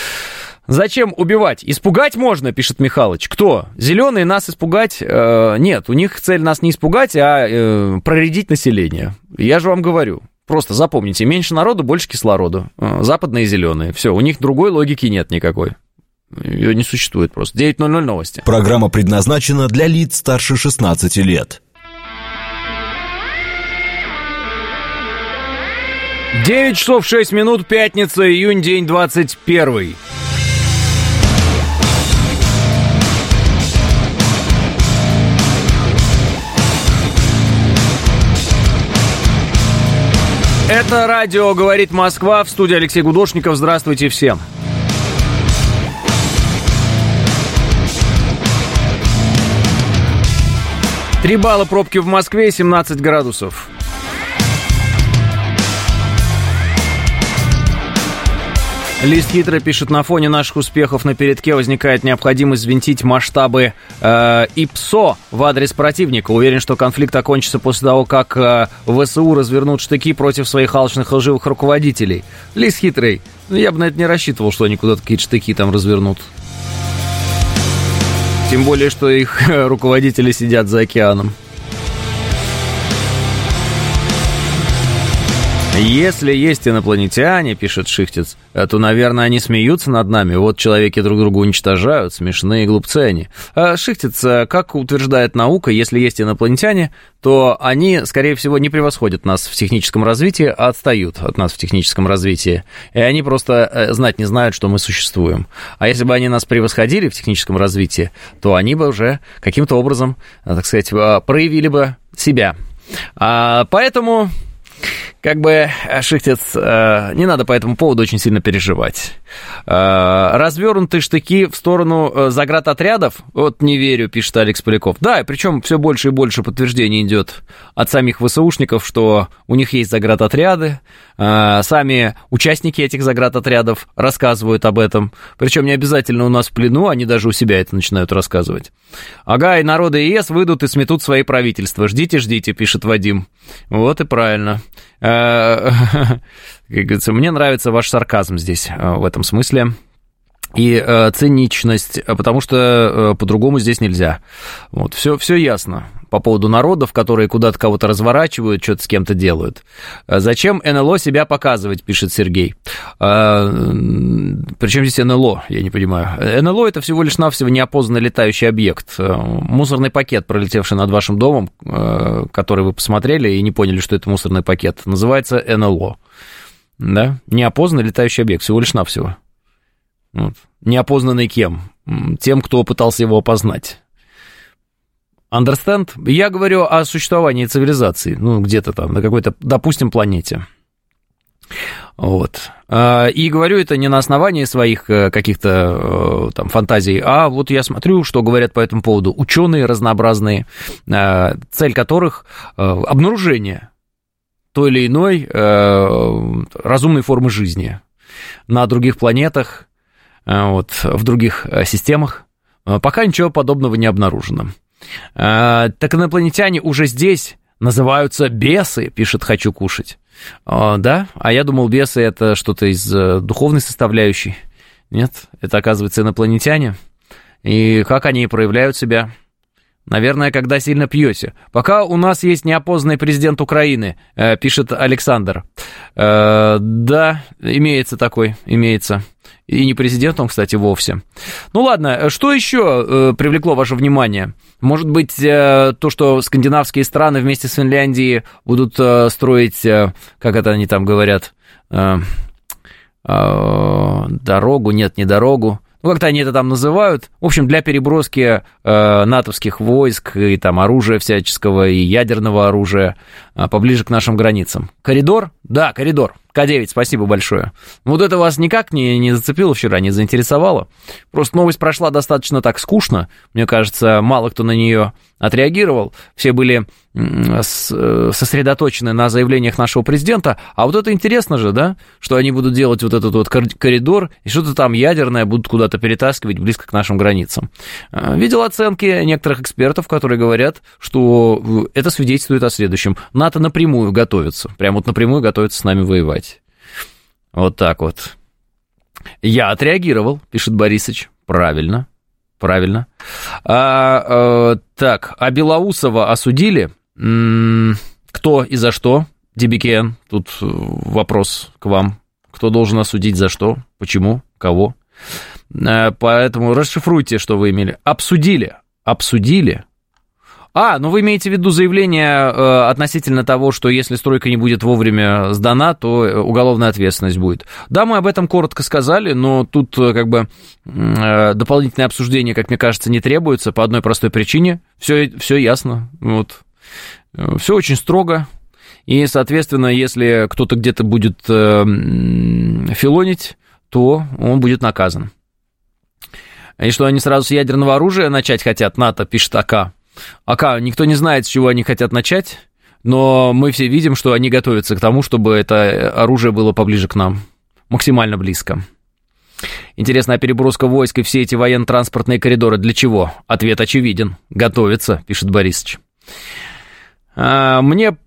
Speaker 2: Зачем убивать? Испугать можно, пишет Михалыч. Кто? Зеленые нас испугать? Нет, у них цель нас не испугать, а проредить население. Я же вам говорю. Просто запомните, меньше народу, больше кислороду. Западные зеленые. Все, у них другой логики нет никакой. Ее не существует просто. 9:00 новости.
Speaker 1: Программа предназначена для лиц старше 16 лет.
Speaker 2: 9 часов 6 минут, пятница, июнь, день 21. Это радио «Говорит Москва», в студии Алексей Гудошников. Здравствуйте всем. Три балла пробки в Москве, 17 градусов. Лист хитрый пишет: на фоне наших успехов на передке возникает необходимость взвинтить масштабы ИПСО в адрес противника. Уверен, что конфликт окончится после того, как ВСУ развернут штыки против своих алчных лживых руководителей. Лист хитрый, Я бы на это не рассчитывал, что они куда-то какие-то штыки там развернут. Тем более, что их руководители сидят за океаном. Если есть инопланетяне, пишет Шихтец, то, наверное, они смеются над нами. Вот человеки друг друга уничтожают, смешные глупцы они. Шихтец, как утверждает наука, если есть инопланетяне, то они, скорее всего, не превосходят нас в техническом развитии, а отстают от нас в техническом развитии. И они просто знать не знают, что мы существуем. А если бы они нас превосходили в техническом развитии, то они бы уже каким-то образом, так сказать, проявили бы себя. Поэтому... Как бы, Шихтец, не надо по этому поводу очень сильно переживать. Развернутые штыки в сторону заградотрядов, вот не верю, пишет Алекс Поляков. Да, и причем все больше и больше подтверждений идет от самих ВСУшников, что у них есть заградотряды, сами участники этих заградотрядов рассказывают об этом, причем не обязательно у нас в плену, они даже у себя это начинают рассказывать. Ага, и народы ЕС выйдут и сметут свои правительства. Ждите, ждите, пишет Вадим. Вот и правильно. Как говорится, мне нравится ваш сарказм здесь, в этом смысле. И циничность, потому что по-другому здесь нельзя. Вот, все ясно по поводу народов, которые куда-то кого-то разворачивают, что-то с кем-то делают. Зачем НЛО себя показывать, пишет Сергей. Причем здесь НЛО, я не понимаю. НЛО — это всего лишь навсего неопознанный летающий объект. Мусорный пакет, пролетевший над вашим домом, который вы посмотрели и не поняли, что это мусорный пакет, называется НЛО. Да? Неопознанный летающий объект, всего лишь навсего. Вот. Неопознанный кем? Тем, кто пытался его опознать. Understand? Я говорю о существовании цивилизации, ну, где-то там, на какой-то, допустим, планете. Вот. И говорю это не на основании своих каких-то там фантазий, а вот я смотрю, что говорят по этому поводу ученые разнообразные, цель которых обнаружение той или иной разумной формы жизни на других планетах, вот, в других системах. Пока ничего подобного не обнаружено. Так инопланетяне уже здесь называются бесы, пишет «Хочу кушать». Да? А я думал, бесы — это что-то из духовной составляющей. Нет, это, оказывается, инопланетяне. И как они проявляют себя? Наверное, когда сильно пьете. Пока у нас есть неопознанный президент Украины, пишет Александр. Да, имеется такой, имеется. И не президентом, кстати, вовсе. Ну ладно, что еще привлекло ваше внимание? Может быть, то, что скандинавские страны вместе с Финляндией будут строить, как это они там говорят, дорогу, нет, не дорогу. Ну, как-то они это там называют. В общем, для переброски натовских войск и там оружия всяческого, и ядерного оружия поближе к нашим границам. Коридор? Да, коридор. К9, спасибо большое. Вот это вас никак не зацепило вчера, не заинтересовало? Просто новость прошла достаточно так скучно. Мне кажется, мало кто на нее отреагировал. Все были сосредоточены на заявлениях нашего президента. А вот это интересно же, да? Что они будут делать вот этот вот коридор, и что-то там ядерное будут куда-то перетаскивать близко к нашим границам. Видел оценки некоторых экспертов, которые говорят, что это свидетельствует о следующем. НАТО напрямую готовится. Прям вот напрямую готовится с нами воевать. Вот так вот. Я отреагировал, пишет Борисыч. Правильно. Правильно. Так, а Белоусова осудили? Кто и за что? DBKN, тут вопрос к вам. Кто должен осудить за что? Почему? Кого? Поэтому расшифруйте, что вы имели. Обсудили. Обсудили? Ну вы имеете в виду заявление относительно того, что если стройка не будет вовремя сдана, то уголовная ответственность будет. Да, мы об этом коротко сказали, но тут как бы дополнительное обсуждение, как мне кажется, не требуется по одной простой причине. Все ясно. Вот. Все очень строго. И, соответственно, если кто-то где-то будет филонить, то он будет наказан. И что они сразу с ядерного оружия начать хотят, НАТО, пишет АК. Никто не знает, с чего они хотят начать, но мы все видим, что они готовятся к тому, чтобы это оружие было поближе к нам, максимально близко. Интересно, а переброска войск и все эти военно-транспортные коридоры для чего? Ответ очевиден. Готовятся, пишет Борисыч. Мне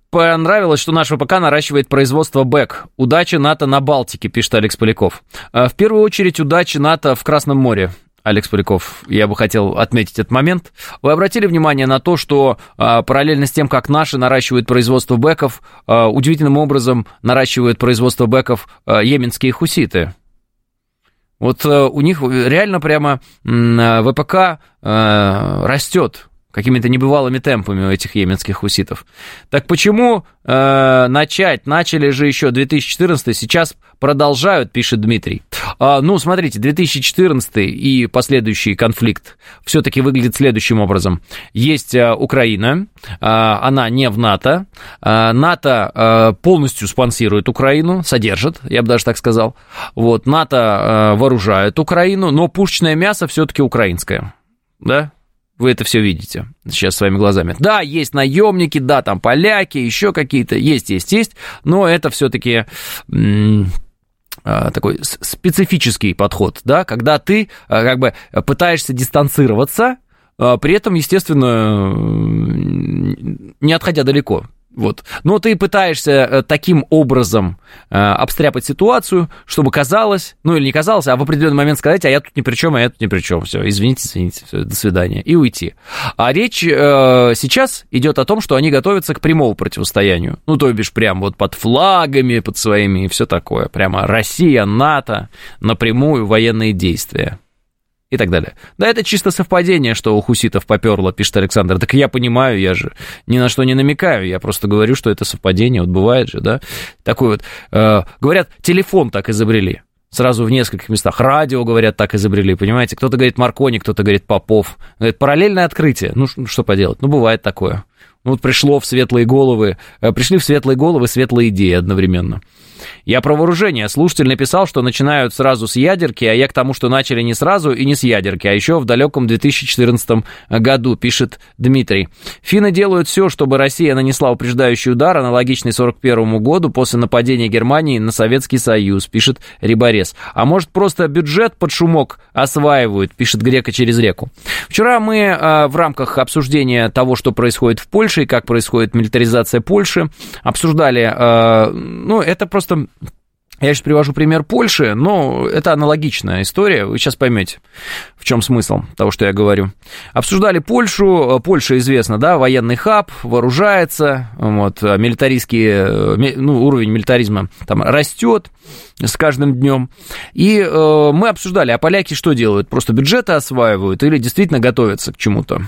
Speaker 2: понравилось, что наш ВПК наращивает производство БЭК. Удача НАТО на Балтике, пишет Алекс Поляков. В первую очередь, удача НАТО в Красном море. Алекс Поляков, я бы хотел отметить этот момент. Вы обратили внимание на то, что параллельно с тем, как наши наращивают производство бэков, удивительным образом наращивают производство бэков йеменские хуситы? Вот у них реально прямо ВПК растет какими-то небывалыми темпами у этих йеменских хуситов. Так почему начали же еще 2014, сейчас продолжают, пишет Дмитрий. Смотрите, 2014 и последующий конфликт все-таки выглядит следующим образом. Есть Украина, она не в НАТО. НАТО полностью спонсирует Украину, содержит, я бы даже так сказал. Вот, НАТО вооружает Украину, но пушечное мясо все-таки украинское, да? Вы это все видите сейчас своими глазами. Да, есть наемники, да, там поляки, еще какие-то, есть, но это все-таки такой специфический подход, да, когда ты как бы пытаешься дистанцироваться, при этом, естественно, не отходя далеко. Вот. Но ты пытаешься таким образом обстряпать ситуацию, чтобы казалось, или не казалось, а в определенный момент сказать, а я тут ни при чем, все, извините, все, до свидания, и уйти. А речь сейчас идет о том, что они готовятся к прямому противостоянию, то бишь прям вот под флагами, под своими и все такое, прямо Россия, НАТО, напрямую военные действия. И так далее. Да, это чисто совпадение, что у хуситов поперло, пишет Александр. Так я понимаю, я же ни на что не намекаю, я просто говорю, что это совпадение, вот бывает же, да. Такой вот, говорят, телефон так изобрели, сразу в нескольких местах, радио, говорят, так изобрели, понимаете, кто-то говорит Маркони, кто-то говорит Попов, говорит, параллельное открытие, что поделать, бывает такое. Вот пришли в светлые головы светлые идеи одновременно. Я про вооружение. Слушатель написал, что начинают сразу с ядерки, а я к тому, что начали не сразу и не с ядерки, а еще в далеком 2014 году, пишет Дмитрий. Финны делают все, чтобы Россия нанесла упреждающий удар, аналогичный 1941 году после нападения Германии на Советский Союз, пишет Риборез. А может, просто бюджет под шумок осваивают, пишет Грека через реку. Вчера мы в рамках обсуждения того, что происходит в Польше и как происходит милитаризация Польши, обсуждали, это просто... Я сейчас привожу пример Польши, но это аналогичная история, вы сейчас поймете, в чем смысл того, что я говорю. Обсуждали Польшу, Польша известна, да, военный хаб, вооружается, вот, уровень милитаризма там растет с каждым днем, и мы обсуждали, а поляки что делают, просто бюджеты осваивают или действительно готовятся к чему-то?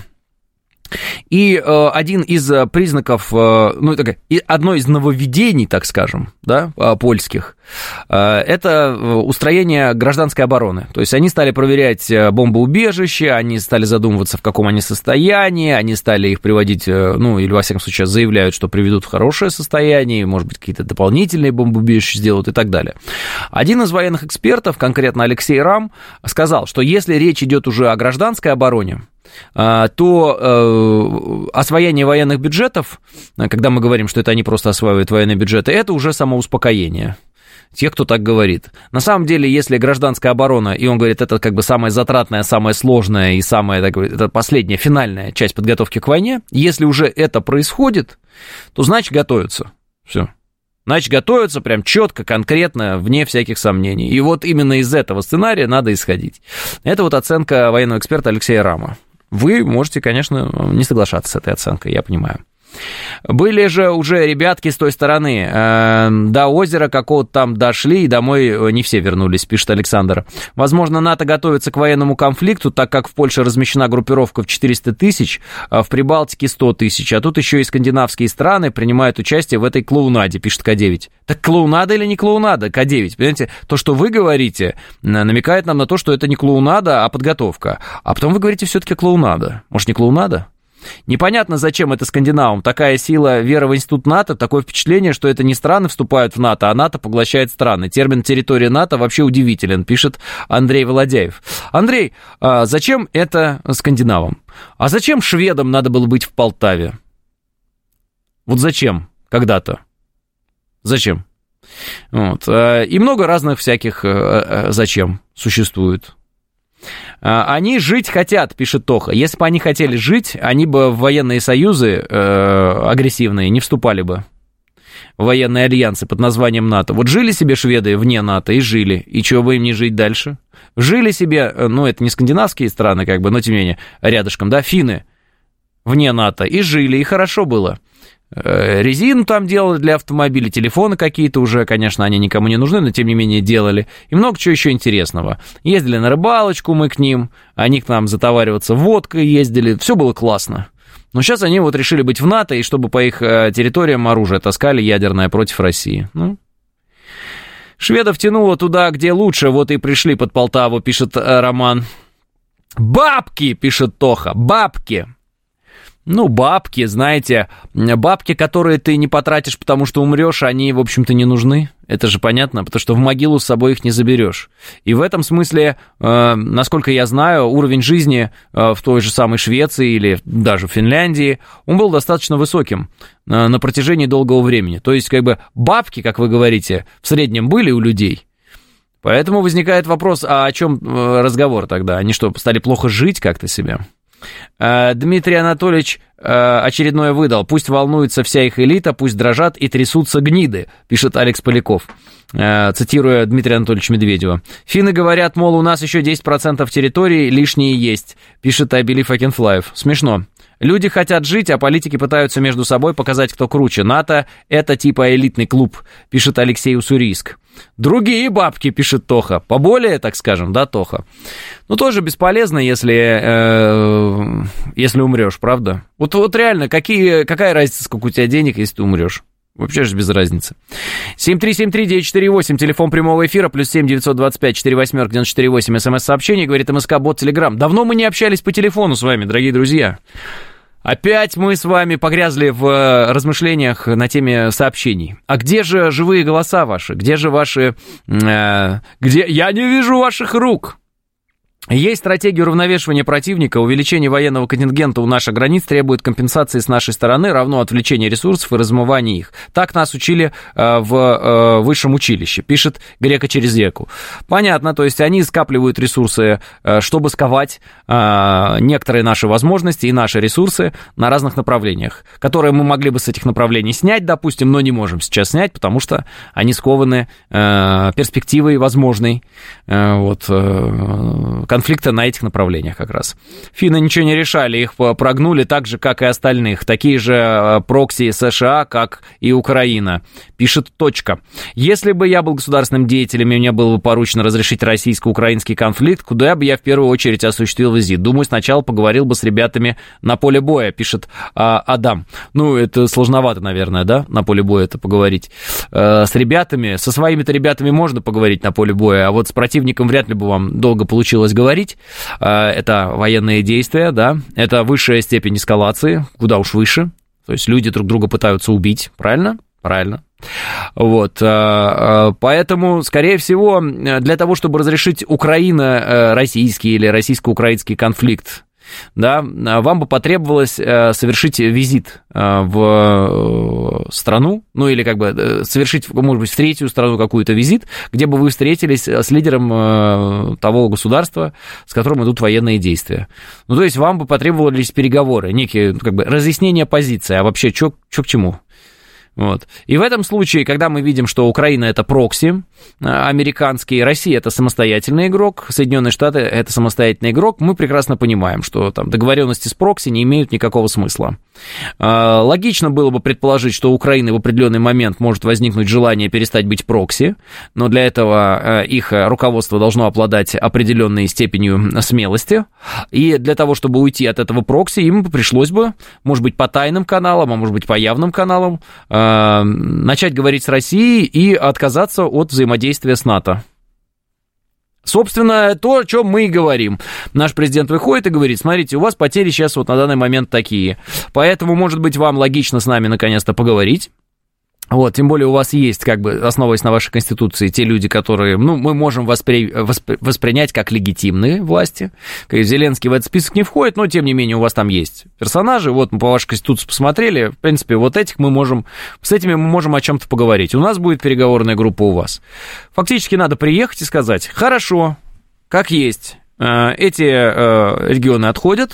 Speaker 2: И один из признаков, одно из нововведений, так скажем, да, польских, это устроение гражданской обороны. То есть они стали проверять бомбоубежища, они стали задумываться, в каком они состоянии, они стали их приводить, или, во всяком случае, заявляют, что приведут в хорошее состояние, может быть, какие-то дополнительные бомбоубежища сделают и так далее. Один из военных экспертов, конкретно Алексей Рам, сказал, что если речь идет уже о гражданской обороне, то освоение военных бюджетов, когда мы говорим, что это они просто осваивают военные бюджеты, это уже самоуспокоение тех, кто так говорит. На самом деле, если гражданская оборона, и он говорит, это как бы самая затратная, самая сложная и самая, это последняя, финальная часть подготовки к войне, если уже это происходит, то значит готовятся. Все. Значит, готовятся прям четко, конкретно, вне всяких сомнений. И вот именно из этого сценария надо исходить. Это вот оценка военного эксперта Алексея Рама. Вы можете, конечно, не соглашаться с этой оценкой, я понимаю. Были же уже ребятки с той стороны, до озера какого-то там дошли, и домой не все вернулись, пишет Александр. Возможно, НАТО готовится к военному конфликту, так как в Польше размещена группировка в 400 тысяч, а в Прибалтике 100 тысяч, а тут еще и скандинавские страны принимают участие в этой клоунаде, пишет К9. Так клоунада или не клоунада, К9? Понимаете, то, что вы говорите, намекает нам на то, что это не клоунада, а подготовка. А потом вы говорите все-таки клоунада. Может, не клоунада? Непонятно, зачем это скандинавам. Такая сила веры в институт НАТО, такое впечатление, что это не страны вступают в НАТО, а НАТО поглощает страны. Термин «территория НАТО» вообще удивителен, пишет Андрей Володяев. Андрей, зачем это скандинавам? А зачем шведам надо было быть в Полтаве? Вот зачем когда-то? Зачем? Вот. И много разных всяких «зачем» существует. Они жить хотят, пишет Тоха. Если бы они хотели жить, они бы в военные союзы агрессивные не вступали бы. военные альянсы под названием НАТО. Вот жили себе шведы вне НАТО и жили. И чего бы им не жить дальше? Жили себе, ну, это не скандинавские страны, как бы, но тем не менее, рядышком, да, финны вне НАТО и жили, и хорошо было. Резину там делали для автомобилей, телефоны какие-то уже, конечно, они никому не нужны, но тем не менее делали. И много чего еще интересного. Ездили на рыбалочку мы к ним, они к нам затовариваться водкой ездили, все было классно. Но сейчас они вот решили быть в НАТО, и чтобы по их территориям оружие таскали ядерное против России. Ну, шведов тянуло туда, где лучше, вот и пришли под Полтаву, пишет Роман. Бабки, пишет Тоха, бабки. Ну, бабки, знаете, бабки, которые ты не потратишь, потому что умрешь, они, в общем-то, не нужны. Это же понятно, потому что в могилу с собой их не заберешь. И в этом смысле, насколько я знаю, уровень жизни в той же самой Швеции или даже в Финляндии, он был достаточно высоким на протяжении долгого времени. То есть, как бы, бабки, как вы говорите, в среднем были у людей. Поэтому возникает вопрос, а о чем разговор тогда? Они что, стали плохо жить как-то себе? Дмитрий Анатольевич очередное выдал. Пусть волнуется вся их элита, пусть дрожат и трясутся гниды, пишет Алекс Поляков, цитируя Дмитрия Анатольевича Медведева. Финны говорят, мол, у нас еще 10% территории лишние есть, пишет I Believe I Can Fly. Смешно. Люди хотят жить, а политики пытаются между собой показать, кто круче. НАТО – это типа элитный клуб, пишет Алексей Уссурийск. Другие бабки, пишет Тоха. Поболее, так скажем, да, Тоха? Ну, тоже бесполезно, если умрешь, правда? Вот реально, какая разница, сколько у тебя денег, если ты умрешь? Вообще же без разницы. 7373948, телефон прямого эфира, +7 925 48 948, смс-сообщение, говорит МСК-бот Телеграм. Давно мы не общались по телефону с вами, дорогие друзья. Опять мы с вами погрязли в размышлениях на теме сообщений. А где же живые голоса ваши? Где же ваши... Где... Я не вижу ваших рук. Есть стратегия уравновешивания противника, увеличение военного контингента у наших границ требует компенсации с нашей стороны, равно отвлечение ресурсов и размывание их. Так нас учили в высшем училище, пишет Грека через реку. Понятно, то есть они скапливают ресурсы, чтобы сковать некоторые наши возможности и наши ресурсы на разных направлениях, которые мы могли бы с этих направлений снять, допустим, но не можем сейчас снять, потому что они скованы перспективой возможной конфликта на этих направлениях как раз. Финны ничего не решали, их прогнули так же, как и остальных. Такие же прокси США, как и Украина. Пишет Точка. Если бы я был государственным деятелем, и мне было бы поручено разрешить российско-украинский конфликт, куда бы я в первую очередь осуществил визит? Думаю, сначала поговорил бы с ребятами на поле боя, пишет Адам. Ну, это сложновато, наверное, да, на поле боя это поговорить. С ребятами, со своими-то ребятами можно поговорить на поле боя, а вот с противником вряд ли бы вам долго получилось говорить. Это военные действия, да, это высшая степень эскалации, куда уж выше, то есть люди друг друга пытаются убить, правильно? Правильно. Вот, поэтому, скорее всего, для того, чтобы разрешить Украино-российский или российско-украинский конфликт, да, вам бы потребовалось совершить визит в страну, ну или как бы совершить, может быть, в третью страну какую-то визит, где бы вы встретились с лидером того государства, с которым идут военные действия. Ну, то есть вам бы потребовались переговоры, некие, как бы, разъяснения позиции, а вообще, что к чему? Вот. И в этом случае, когда мы видим, что Украина это прокси американский, Россия это самостоятельный игрок, Соединенные Штаты это самостоятельный игрок, мы прекрасно понимаем, что там договоренности с прокси не имеют никакого смысла. Логично было бы предположить, что у Украины в определенный момент может возникнуть желание перестать быть прокси, но для этого их руководство должно обладать определенной степенью смелости, и для того, чтобы уйти от этого прокси, им пришлось бы, может быть, по тайным каналам, а может быть, по явным каналам, начать говорить с Россией и отказаться от взаимодействия с НАТО. Собственно, то, о чем мы и говорим. Наш президент выходит и говорит: смотрите, у вас потери сейчас вот на данный момент такие, поэтому, может быть, вам логично с нами наконец-то поговорить. Вот, тем более у вас есть, как бы, основываясь на вашей конституции, те люди, которые, ну, мы можем воспринять как легитимные власти. Зеленский в этот список не входит, но, тем не менее, у вас там есть персонажи. Вот мы по вашей конституции посмотрели, в принципе, вот этих с этими мы можем о чем-то поговорить. У нас будет переговорная группа у вас. Фактически надо приехать и сказать: хорошо, как есть, эти регионы отходят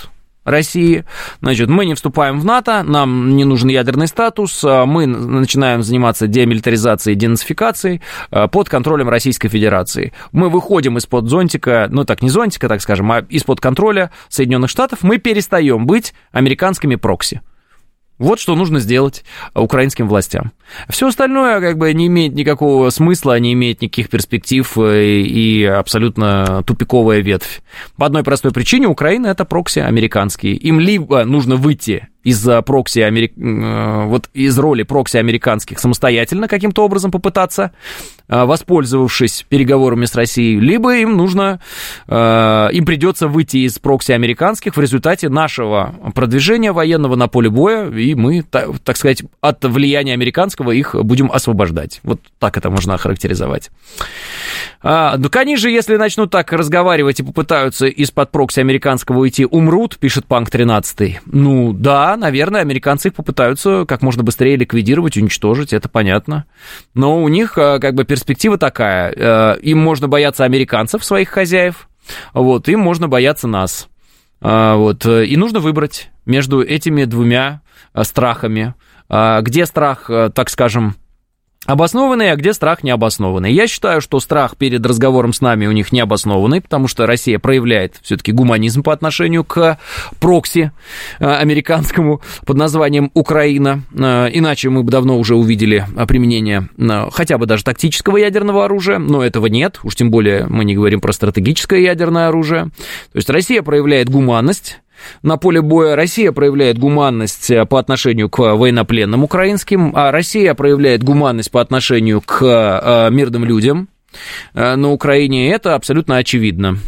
Speaker 2: России. Значит, мы не вступаем в НАТО, нам не нужен ядерный статус, мы начинаем заниматься демилитаризацией и денацификацией под контролем Российской Федерации. Мы выходим из-под зонтика, ну так не зонтика, так скажем, а из-под контроля Соединенных Штатов, мы перестаем быть американскими прокси. Вот что нужно сделать украинским властям. Все остальное как бы не имеет никакого смысла, не имеет никаких перспектив и абсолютно тупиковая ветвь. По одной простой причине: Украина — это прокси американские. Им либо нужно выйти из прокси вот из роли прокси американских самостоятельно каким-то образом попытаться, воспользовавшись переговорами с Россией, либо им придется выйти из прокси американских в результате нашего продвижения военного на поле боя, и мы, так сказать, от влияния американского их будем освобождать. Вот так это можно охарактеризовать. Так они же, если начнут так разговаривать и попытаются из-под прокси американского уйти, умрут, пишет Панк 13. Ну да, наверное, американцы их попытаются как можно быстрее ликвидировать, уничтожить, это понятно. Но у них как бы перспектива такая: им можно бояться американцев, своих хозяев, вот, им можно бояться нас. Вот, и нужно выбрать между этими двумя страхами. Где страх, так скажем, обоснованный, а где страх необоснованный. Я считаю, что страх перед разговором с нами у них необоснованный, потому что Россия проявляет все-таки гуманизм по отношению к прокси американскому под названием Украина. Иначе мы бы давно уже увидели применение хотя бы даже тактического ядерного оружия, но этого нет, уж тем более мы не говорим про стратегическое ядерное оружие. То есть Россия проявляет гуманность на поле боя, Россия проявляет гуманность по отношению к военнопленным украинским, а Россия проявляет гуманность по отношению к мирным людям на Украине. Это абсолютно очевидно.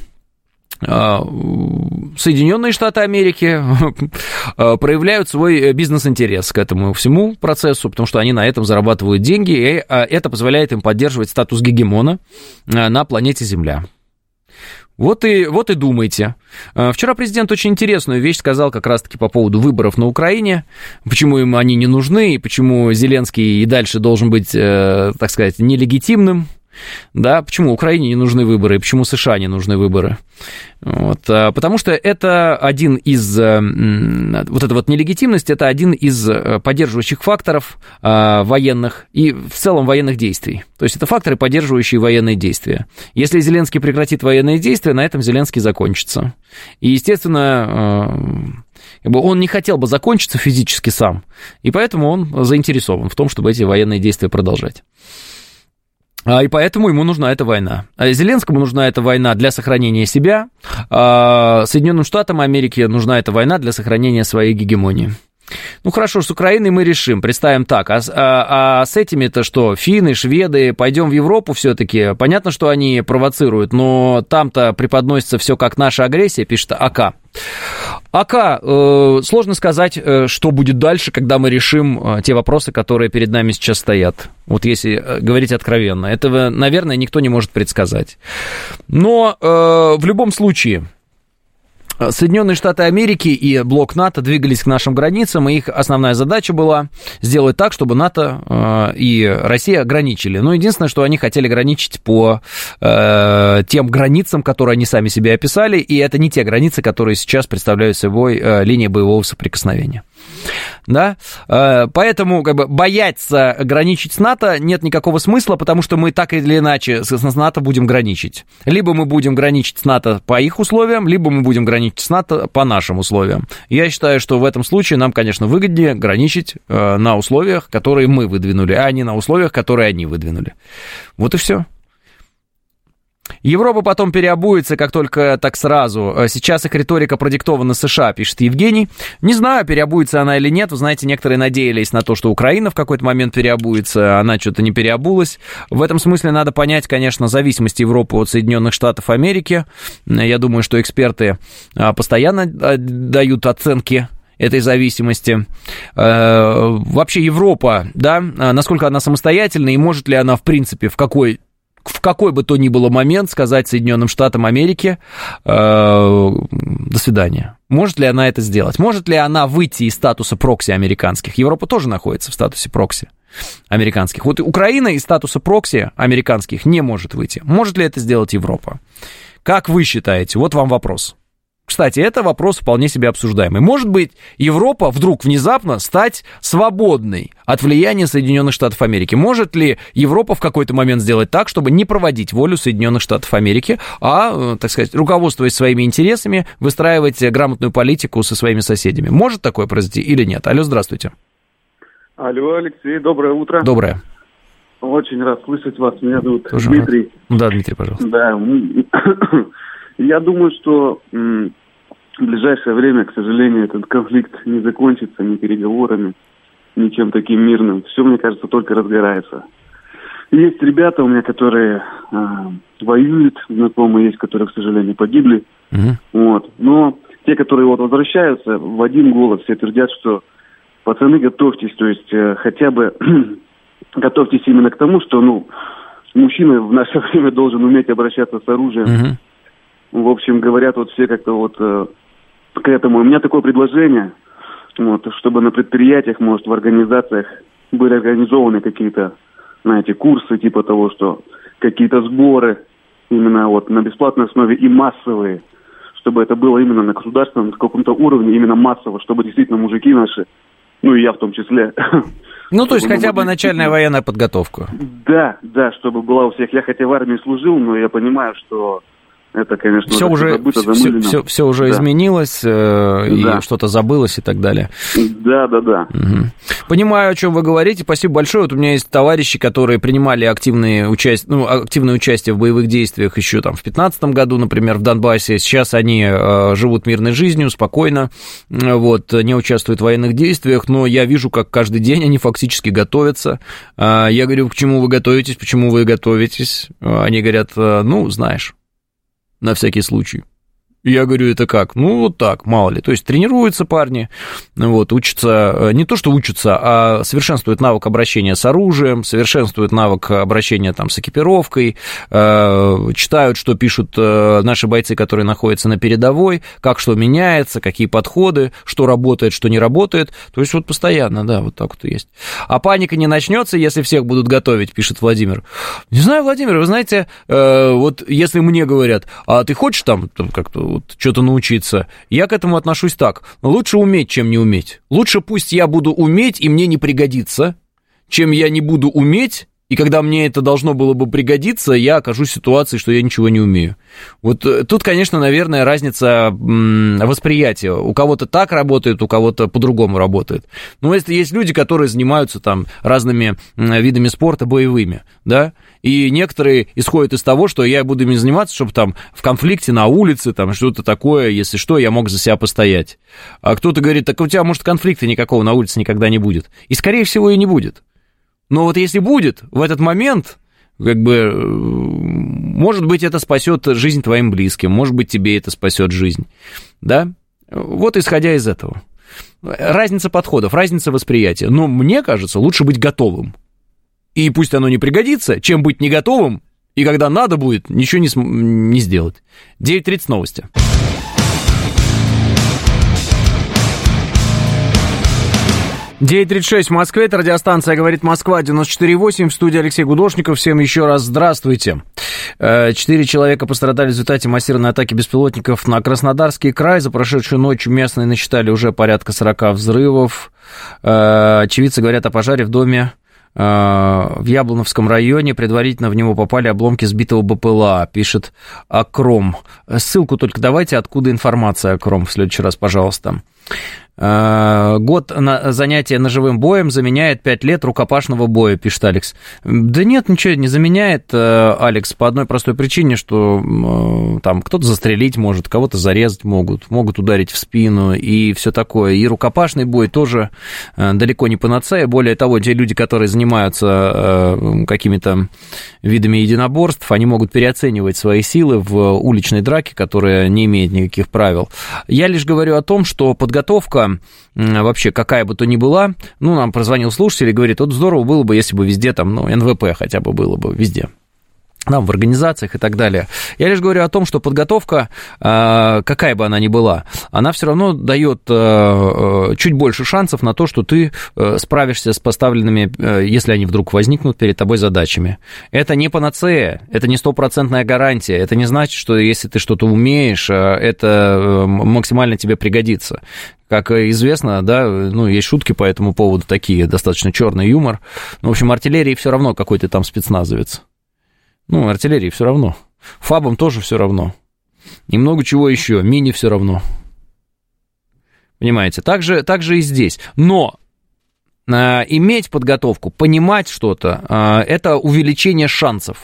Speaker 2: Соединенные Штаты Америки проявляют свой бизнес-интерес к этому всему процессу, потому что они на этом зарабатывают деньги, и это позволяет им поддерживать статус гегемона на планете Земля. Вот и думайте. Вчера президент очень интересную вещь сказал как раз-таки по поводу выборов на Украине, почему им они не нужны, и почему Зеленский и дальше должен быть, так сказать, нелегитимным. Да, почему Украине не нужны выборы, и почему США не нужны выборы? Вот, потому что это один из, вот эта вот нелегитимность, это один из поддерживающих факторов военных и в целом военных действий. То есть это факторы, поддерживающие военные действия. Если Зеленский прекратит военные действия, на этом Зеленский закончится. И, естественно, он не хотел бы закончиться физически сам, и поэтому он заинтересован в том, чтобы эти военные действия продолжать. И поэтому ему нужна эта война. Зеленскому нужна эта война для сохранения себя, Соединенным Штатам Америки нужна эта война для сохранения своей гегемонии. Ну хорошо, с Украиной мы решим, представим так, а с этими-то что, финны, шведы, пойдем в Европу все-таки? Понятно, что они провоцируют, но там-то преподносится все как наша агрессия, пишет АК. АК, сложно сказать, что будет дальше, когда мы решим те вопросы, которые перед нами сейчас стоят. Вот если говорить откровенно. Этого, наверное, никто не может предсказать. Но в любом случае Соединенные Штаты Америки и блок НАТО двигались к нашим границам, и их основная задача была сделать так, чтобы НАТО и Россия ограничили. Но единственное, что они хотели ограничить по тем границам, которые они сами себе описали, и это не те границы, которые сейчас представляют собой линия боевого соприкосновения. Да? Поэтому бояться граничить с НАТО нет никакого смысла, потому что мы так или иначе с НАТО будем граничить. Либо мы будем граничить с НАТО по их условиям, либо мы будем граничить с НАТО по нашим условиям. Я считаю, что в этом случае нам, конечно, выгоднее граничить на условиях, которые мы выдвинули, а не на условиях, которые они выдвинули. Вот и все. Европа потом переобуется, как только так сразу. Сейчас их риторика продиктована США, пишет Евгений. Не знаю, переобуется она или нет. Вы знаете, некоторые надеялись на то, что Украина в какой-то момент переобуется. Она что-то не переобулась. В этом смысле надо понять, конечно, зависимость Европы от Соединенных Штатов Америки. Я думаю, что эксперты постоянно дают оценки этой зависимости. Вообще Европа, да, насколько она самостоятельна и может ли она, в принципе, в какой бы то ни было момент сказать Соединенным Штатам Америки до свидания. Может ли она это сделать? Может ли она выйти из статуса прокси американских? Европа тоже находится в статусе прокси американских. Вот Украина из статуса прокси американских не может выйти. Может ли это сделать Европа? Как вы считаете? Вот вам вопрос. Кстати, это вопрос вполне себе обсуждаемый. Может быть, Европа вдруг внезапно стать свободной от влияния Соединенных Штатов Америки? Может ли Европа в какой-то момент сделать так, чтобы не проводить волю Соединенных Штатов Америки, а, так сказать, руководствуясь своими интересами, выстраивать грамотную политику со своими соседями? Может такое произойти или нет? Алло, здравствуйте.
Speaker 3: Алло, Алексей, доброе утро.
Speaker 2: Доброе.
Speaker 3: Очень рад слышать вас. Меня зовут
Speaker 2: Тоже
Speaker 3: Дмитрий.
Speaker 2: Рад. Да, Дмитрий, пожалуйста.
Speaker 3: Да. Я думаю, что в ближайшее время, к сожалению, этот конфликт не закончится ни переговорами, ни чем таким мирным. Все, мне кажется, только разгорается. Есть ребята у меня, которые воюют, знакомые есть, которые, к сожалению, погибли. Вот. Но те, которые вот возвращаются, в один голос все твердят, что пацаны, готовьтесь, то есть хотя бы готовьтесь именно к тому, что, мужчина в наше время должен уметь обращаться с оружием. В общем, говорят вот все как-то вот к этому. У меня такое предложение, вот, чтобы на предприятиях, может, в организациях были организованы какие-то, знаете, курсы типа того, что какие-то сборы именно вот на бесплатной основе и массовые, чтобы это было именно на государственном каком-то уровне, именно массово, чтобы действительно мужики наши, и я в том числе.
Speaker 2: То есть хотя бы начальная военная подготовка.
Speaker 3: Да, чтобы была у всех. Я хотя в армии служил, но я понимаю, что это, конечно,
Speaker 2: все уже изменилось, и что-то забылось и так далее.
Speaker 3: Да.
Speaker 2: Понимаю, о чем вы говорите. Спасибо большое. Вот у меня есть товарищи, которые принимали активное участие в боевых действиях еще там в 2015 году, например, в Донбассе. Сейчас они живут мирной жизнью, спокойно, не участвуют в военных действиях, но я вижу, как каждый день они фактически готовятся. Я говорю, к чему вы готовитесь, почему вы готовитесь? Они говорят, знаешь, на всякий случай. Я говорю, это как? Вот так, мало ли. То есть тренируются парни, учатся, не то что учатся, а совершенствуют навык обращения с оружием, совершенствуют навык обращения с экипировкой, читают, что пишут наши бойцы, которые находятся на передовой, как что меняется, какие подходы, что работает, что не работает. То есть постоянно, да, вот так вот и есть. А паника не начнется, если всех будут готовить, пишет Владимир. Не знаю, Владимир, вы знаете, если мне говорят, а ты хочешь там как-то что-то научиться, я к этому отношусь так. Лучше уметь, чем не уметь. Лучше пусть я буду уметь, и мне не пригодится, чем я не буду уметь, и когда мне это должно было бы пригодиться, я окажусь в ситуации, что я ничего не умею. Тут, конечно, наверное, разница восприятия. У кого-то так работает, у кого-то по-другому работает. Но если есть люди, которые занимаются разными видами спорта боевыми, да, и некоторые исходят из того, что я буду ими заниматься, чтобы в конфликте на улице, что-то такое, если что, я мог за себя постоять. А кто-то говорит, так у тебя, может, конфликта никакого на улице никогда не будет. И, скорее всего, и не будет. Но если будет, в этот момент, может быть, это спасет жизнь твоим близким, может быть, тебе это спасет жизнь, да? Исходя из этого. Разница подходов, разница восприятия. Но мне кажется, лучше быть готовым. И пусть оно не пригодится, чем быть не готовым, и когда надо будет, ничего не сделать. 9:30 новости. (9:36) в Москве, это радиостанция «Говорит Москва», 94.8, в студии Алексей Гудошников. Всем еще раз здравствуйте. 4 человека пострадали в результате массированной атаки беспилотников на Краснодарский край. За прошедшую ночь местные насчитали уже порядка 40 взрывов. Очевидцы говорят о пожаре в доме в Яблоновском районе. Предварительно в него попали обломки сбитого БПЛА, пишет Акром. Ссылку только давайте, откуда информация, Акром, в следующий раз, пожалуйста. Год на занятие ножевым боем заменяет 5 лет рукопашного боя, пишет Алекс. Да нет, ничего не заменяет, Алекс, по одной простой причине, что кто-то застрелить может, кого-то зарезать могут ударить в спину и все такое. И рукопашный бой тоже далеко не панацея. Более того, те люди, которые занимаются какими-то видами единоборств, они могут переоценивать свои силы в уличной драке, которая не имеет никаких правил. Я лишь говорю о том, что подготовка вообще какая бы то ни была, нам прозвонил слушатель и говорит, здорово было бы, если бы везде НВП хотя бы было бы везде. в организациях и так далее. Я лишь говорю о том, что подготовка, какая бы она ни была, она все равно дает чуть больше шансов на то, что ты справишься с поставленными, если они вдруг возникнут перед тобой, задачами. Это не панацея, это не стопроцентная гарантия, это не значит, что если ты что-то умеешь, это максимально тебе пригодится. Как известно, да, есть шутки по этому поводу такие, достаточно черный юмор. В общем, артиллерии все равно какой ты там спецназовец. Артиллерии все равно. ФАБам тоже все равно. И много чего еще. Мини все равно. Понимаете? Так же и здесь. Но иметь подготовку, понимать что-то, это увеличение шансов.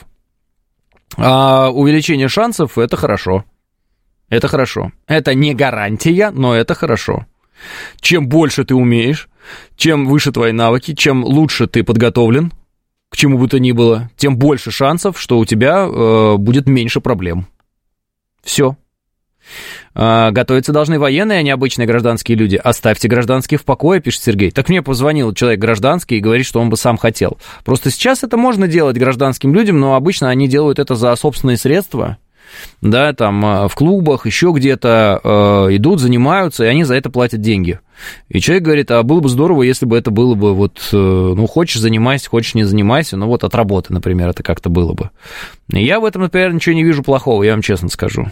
Speaker 2: А увеличение шансов – это хорошо. Это хорошо. Это не гарантия, но это хорошо. Чем больше ты умеешь, чем выше твои навыки, чем лучше ты подготовлен, к чему бы то ни было, тем больше шансов, что у тебя будет меньше проблем. Все. Готовиться должны военные, а не обычные гражданские люди. Оставьте гражданских в покое, пишет Сергей. Так мне позвонил человек гражданский и говорит, что он бы сам хотел. Просто сейчас это можно делать гражданским людям, но обычно они делают это за собственные средства. Да, там в клубах, еще где-то идут, занимаются, и они за это платят деньги. И человек говорит, а было бы здорово, если бы это было бы хочешь занимайся, хочешь не занимайся, от работы, например, это как-то было бы. И я в этом, например, ничего не вижу плохого, я вам честно скажу.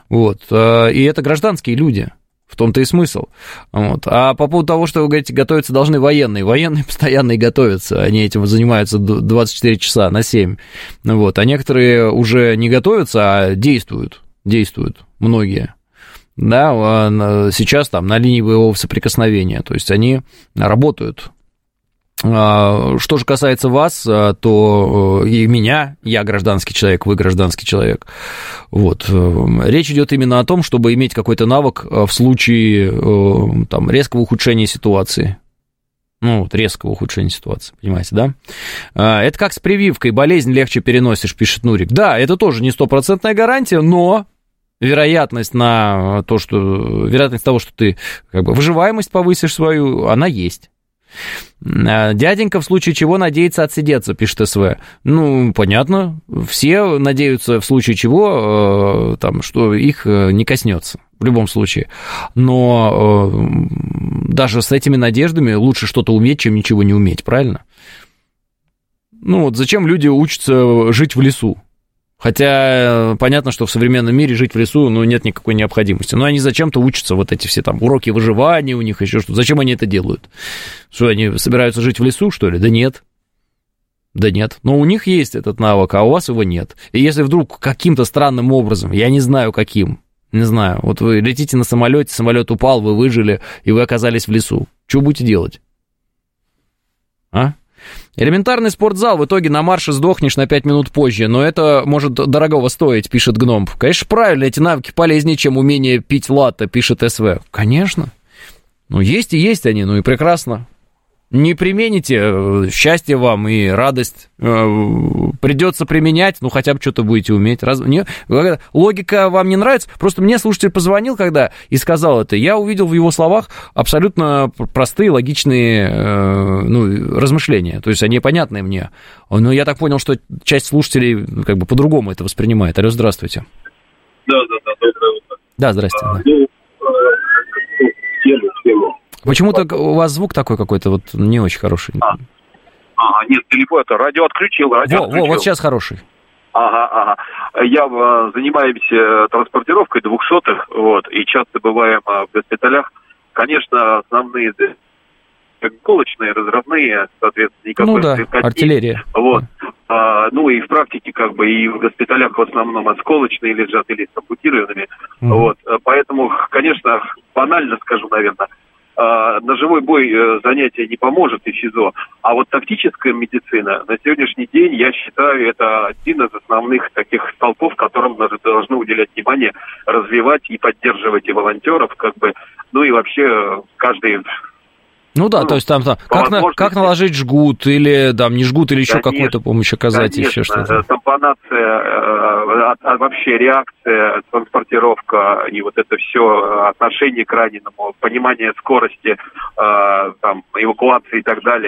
Speaker 2: И это гражданские люди. В том-то и смысл. А по поводу того, что вы говорите, готовиться должны военные. Военные постоянно и готовятся. Они этим занимаются 24 часа на 7. А некоторые уже не готовятся, а действуют. Действуют. Многие. Да, сейчас там на линии боевого соприкосновения. То есть они работают. Что же касается вас, то и меня, я гражданский человек, вы гражданский человек. Речь идет именно о том, чтобы иметь какой-то навык в случае резкого ухудшения ситуации. Резкого ухудшения ситуации, понимаете, да? Это как с прививкой, болезнь легче переносишь, пишет Нурик. Да, это тоже не стопроцентная гарантия, но вероятность того, что ты выживаемость повысишь свою, она есть. Дяденька в случае чего надеется отсидеться, пишет СВ. Понятно, все надеются в случае чего, что их не коснется, в любом случае. Но даже с этими надеждами лучше что-то уметь, чем ничего не уметь, правильно? Зачем люди учатся жить в лесу? Хотя понятно, что в современном мире жить в лесу, нет никакой необходимости. Но они зачем-то учатся, эти все уроки выживания у них, еще что-то. Зачем они это делают? Что, они собираются жить в лесу, что ли? Да нет. Но у них есть этот навык, а у вас его нет. И если вдруг каким-то странным образом, я не знаю каким, вы летите на самолете, самолет упал, вы выжили, и вы оказались в лесу. Что будете делать? Элементарный спортзал, в итоге на марше сдохнешь на 5 минут позже, но это может дорогого стоить, пишет Гном. Конечно, правильно, эти навыки полезнее, чем умение пить латте, пишет СВ. Конечно. Есть и есть они, и прекрасно. Не примените, счастье вам и радость. Придется применять, хотя бы что-то будете уметь. Логика вам не нравится? Просто мне слушатель позвонил, когда и сказал это. Я увидел в его словах абсолютно простые, логичные размышления. То есть они понятны мне. Но я так понял, что часть слушателей по-другому это воспринимает. Алло, здравствуйте.
Speaker 4: Да, доброе утро.
Speaker 2: Да, здрасте.
Speaker 4: Тему.
Speaker 2: Почему-то у вас звук такой какой-то не очень хороший.
Speaker 4: Нет, телефон, это радио отключил.
Speaker 2: Вот сейчас хороший.
Speaker 4: Ага. Я занимаюсь транспортировкой 200-х, и часто бываем в госпиталях. Конечно, основные иголочные, разрывные, соответственно, никакой
Speaker 2: артиллерия.
Speaker 4: И в практике, и в госпиталях в основном осколочные лежат или с ампутированными. Поэтому, конечно, банально скажу, наверное, на живой бой занятие не поможет и ФИЗО. А тактическая медицина на сегодняшний день, я считаю, это один из основных таких столпов, которым должны уделять внимание, развивать и поддерживать и волонтеров, и вообще каждый...
Speaker 2: то есть как наложить жгут, или не жгут, или еще какую-то помощь оказать, еще что-то.
Speaker 4: Тампонация, вообще реакция, транспортировка, и это все, отношение к раненому, понимание скорости, эвакуации и так далее.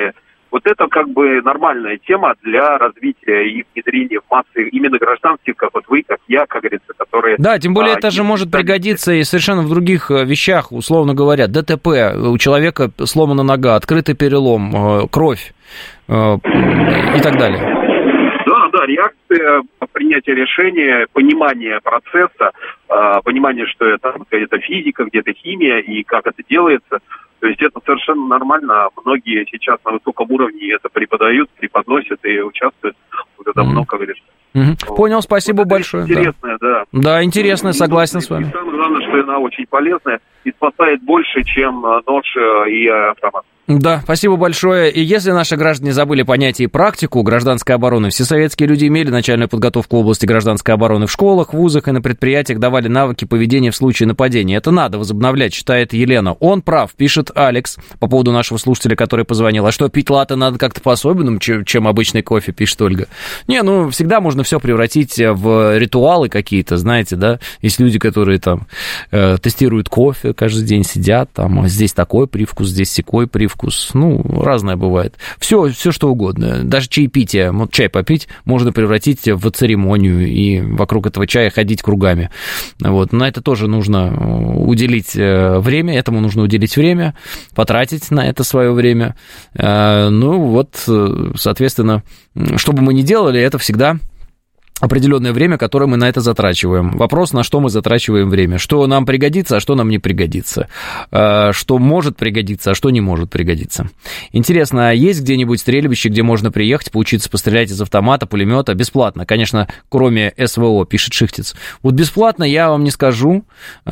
Speaker 4: Вот это как бы нормальная тема для развития и внедрения в массы именно гражданских, как вот вы, как я, как говорится, которые...
Speaker 2: Да, тем более это же может пригодиться и совершенно в других вещах, условно говоря. ДТП, у человека сломана нога, открытый перелом, кровь и так далее.
Speaker 4: Да, реакция, принятие решения, понимание процесса, понимание, что это где-то физика, где-то химия и как это делается. То есть это совершенно нормально. Многие сейчас на высоком уровне это преподают, преподносят и участвуют уже давно, как говорится.
Speaker 2: Понял, спасибо большое.
Speaker 4: Интересное, да.
Speaker 2: Да, интересное, согласен с вами.
Speaker 4: И самое главное, что она очень полезная и спасает больше, чем нож и автомат.
Speaker 2: Да, спасибо большое. И если наши граждане забыли понятие и практику гражданской обороны, все советские люди имели начальную подготовку в области гражданской обороны в школах, вузах и на предприятиях, давали навыки поведения в случае нападения. Это надо возобновлять, считает Елена. Он прав, пишет Алекс по поводу нашего слушателя, который позвонил. А что, пить латте надо как-то по-особенному, чем обычный кофе, пишет Ольга. Не, ну, всегда можно все превратить в ритуалы какие-то, знаете, да. Есть люди, которые там тестируют кофе, каждый день сидят, там, здесь такой привкус, здесь сякой привкус. Ну, разное бывает. Все, что угодно. Даже чаепитие, вот чай попить можно превратить в церемонию и вокруг этого чая ходить кругами. Вот. На это тоже нужно уделить время, этому нужно уделить время, потратить на это свое время. Ну, вот, соответственно, что бы мы ни делали, это всегда определенное время, которое мы на это затрачиваем. Вопрос, на что мы затрачиваем время. Что нам пригодится, а что нам не пригодится. Что может пригодиться, а что не может пригодиться. Интересно, а есть где-нибудь стрельбище, где можно приехать, поучиться пострелять из автомата, пулемета бесплатно? Конечно, кроме СВО, пишет Шихтиц. Вот бесплатно я вам не скажу.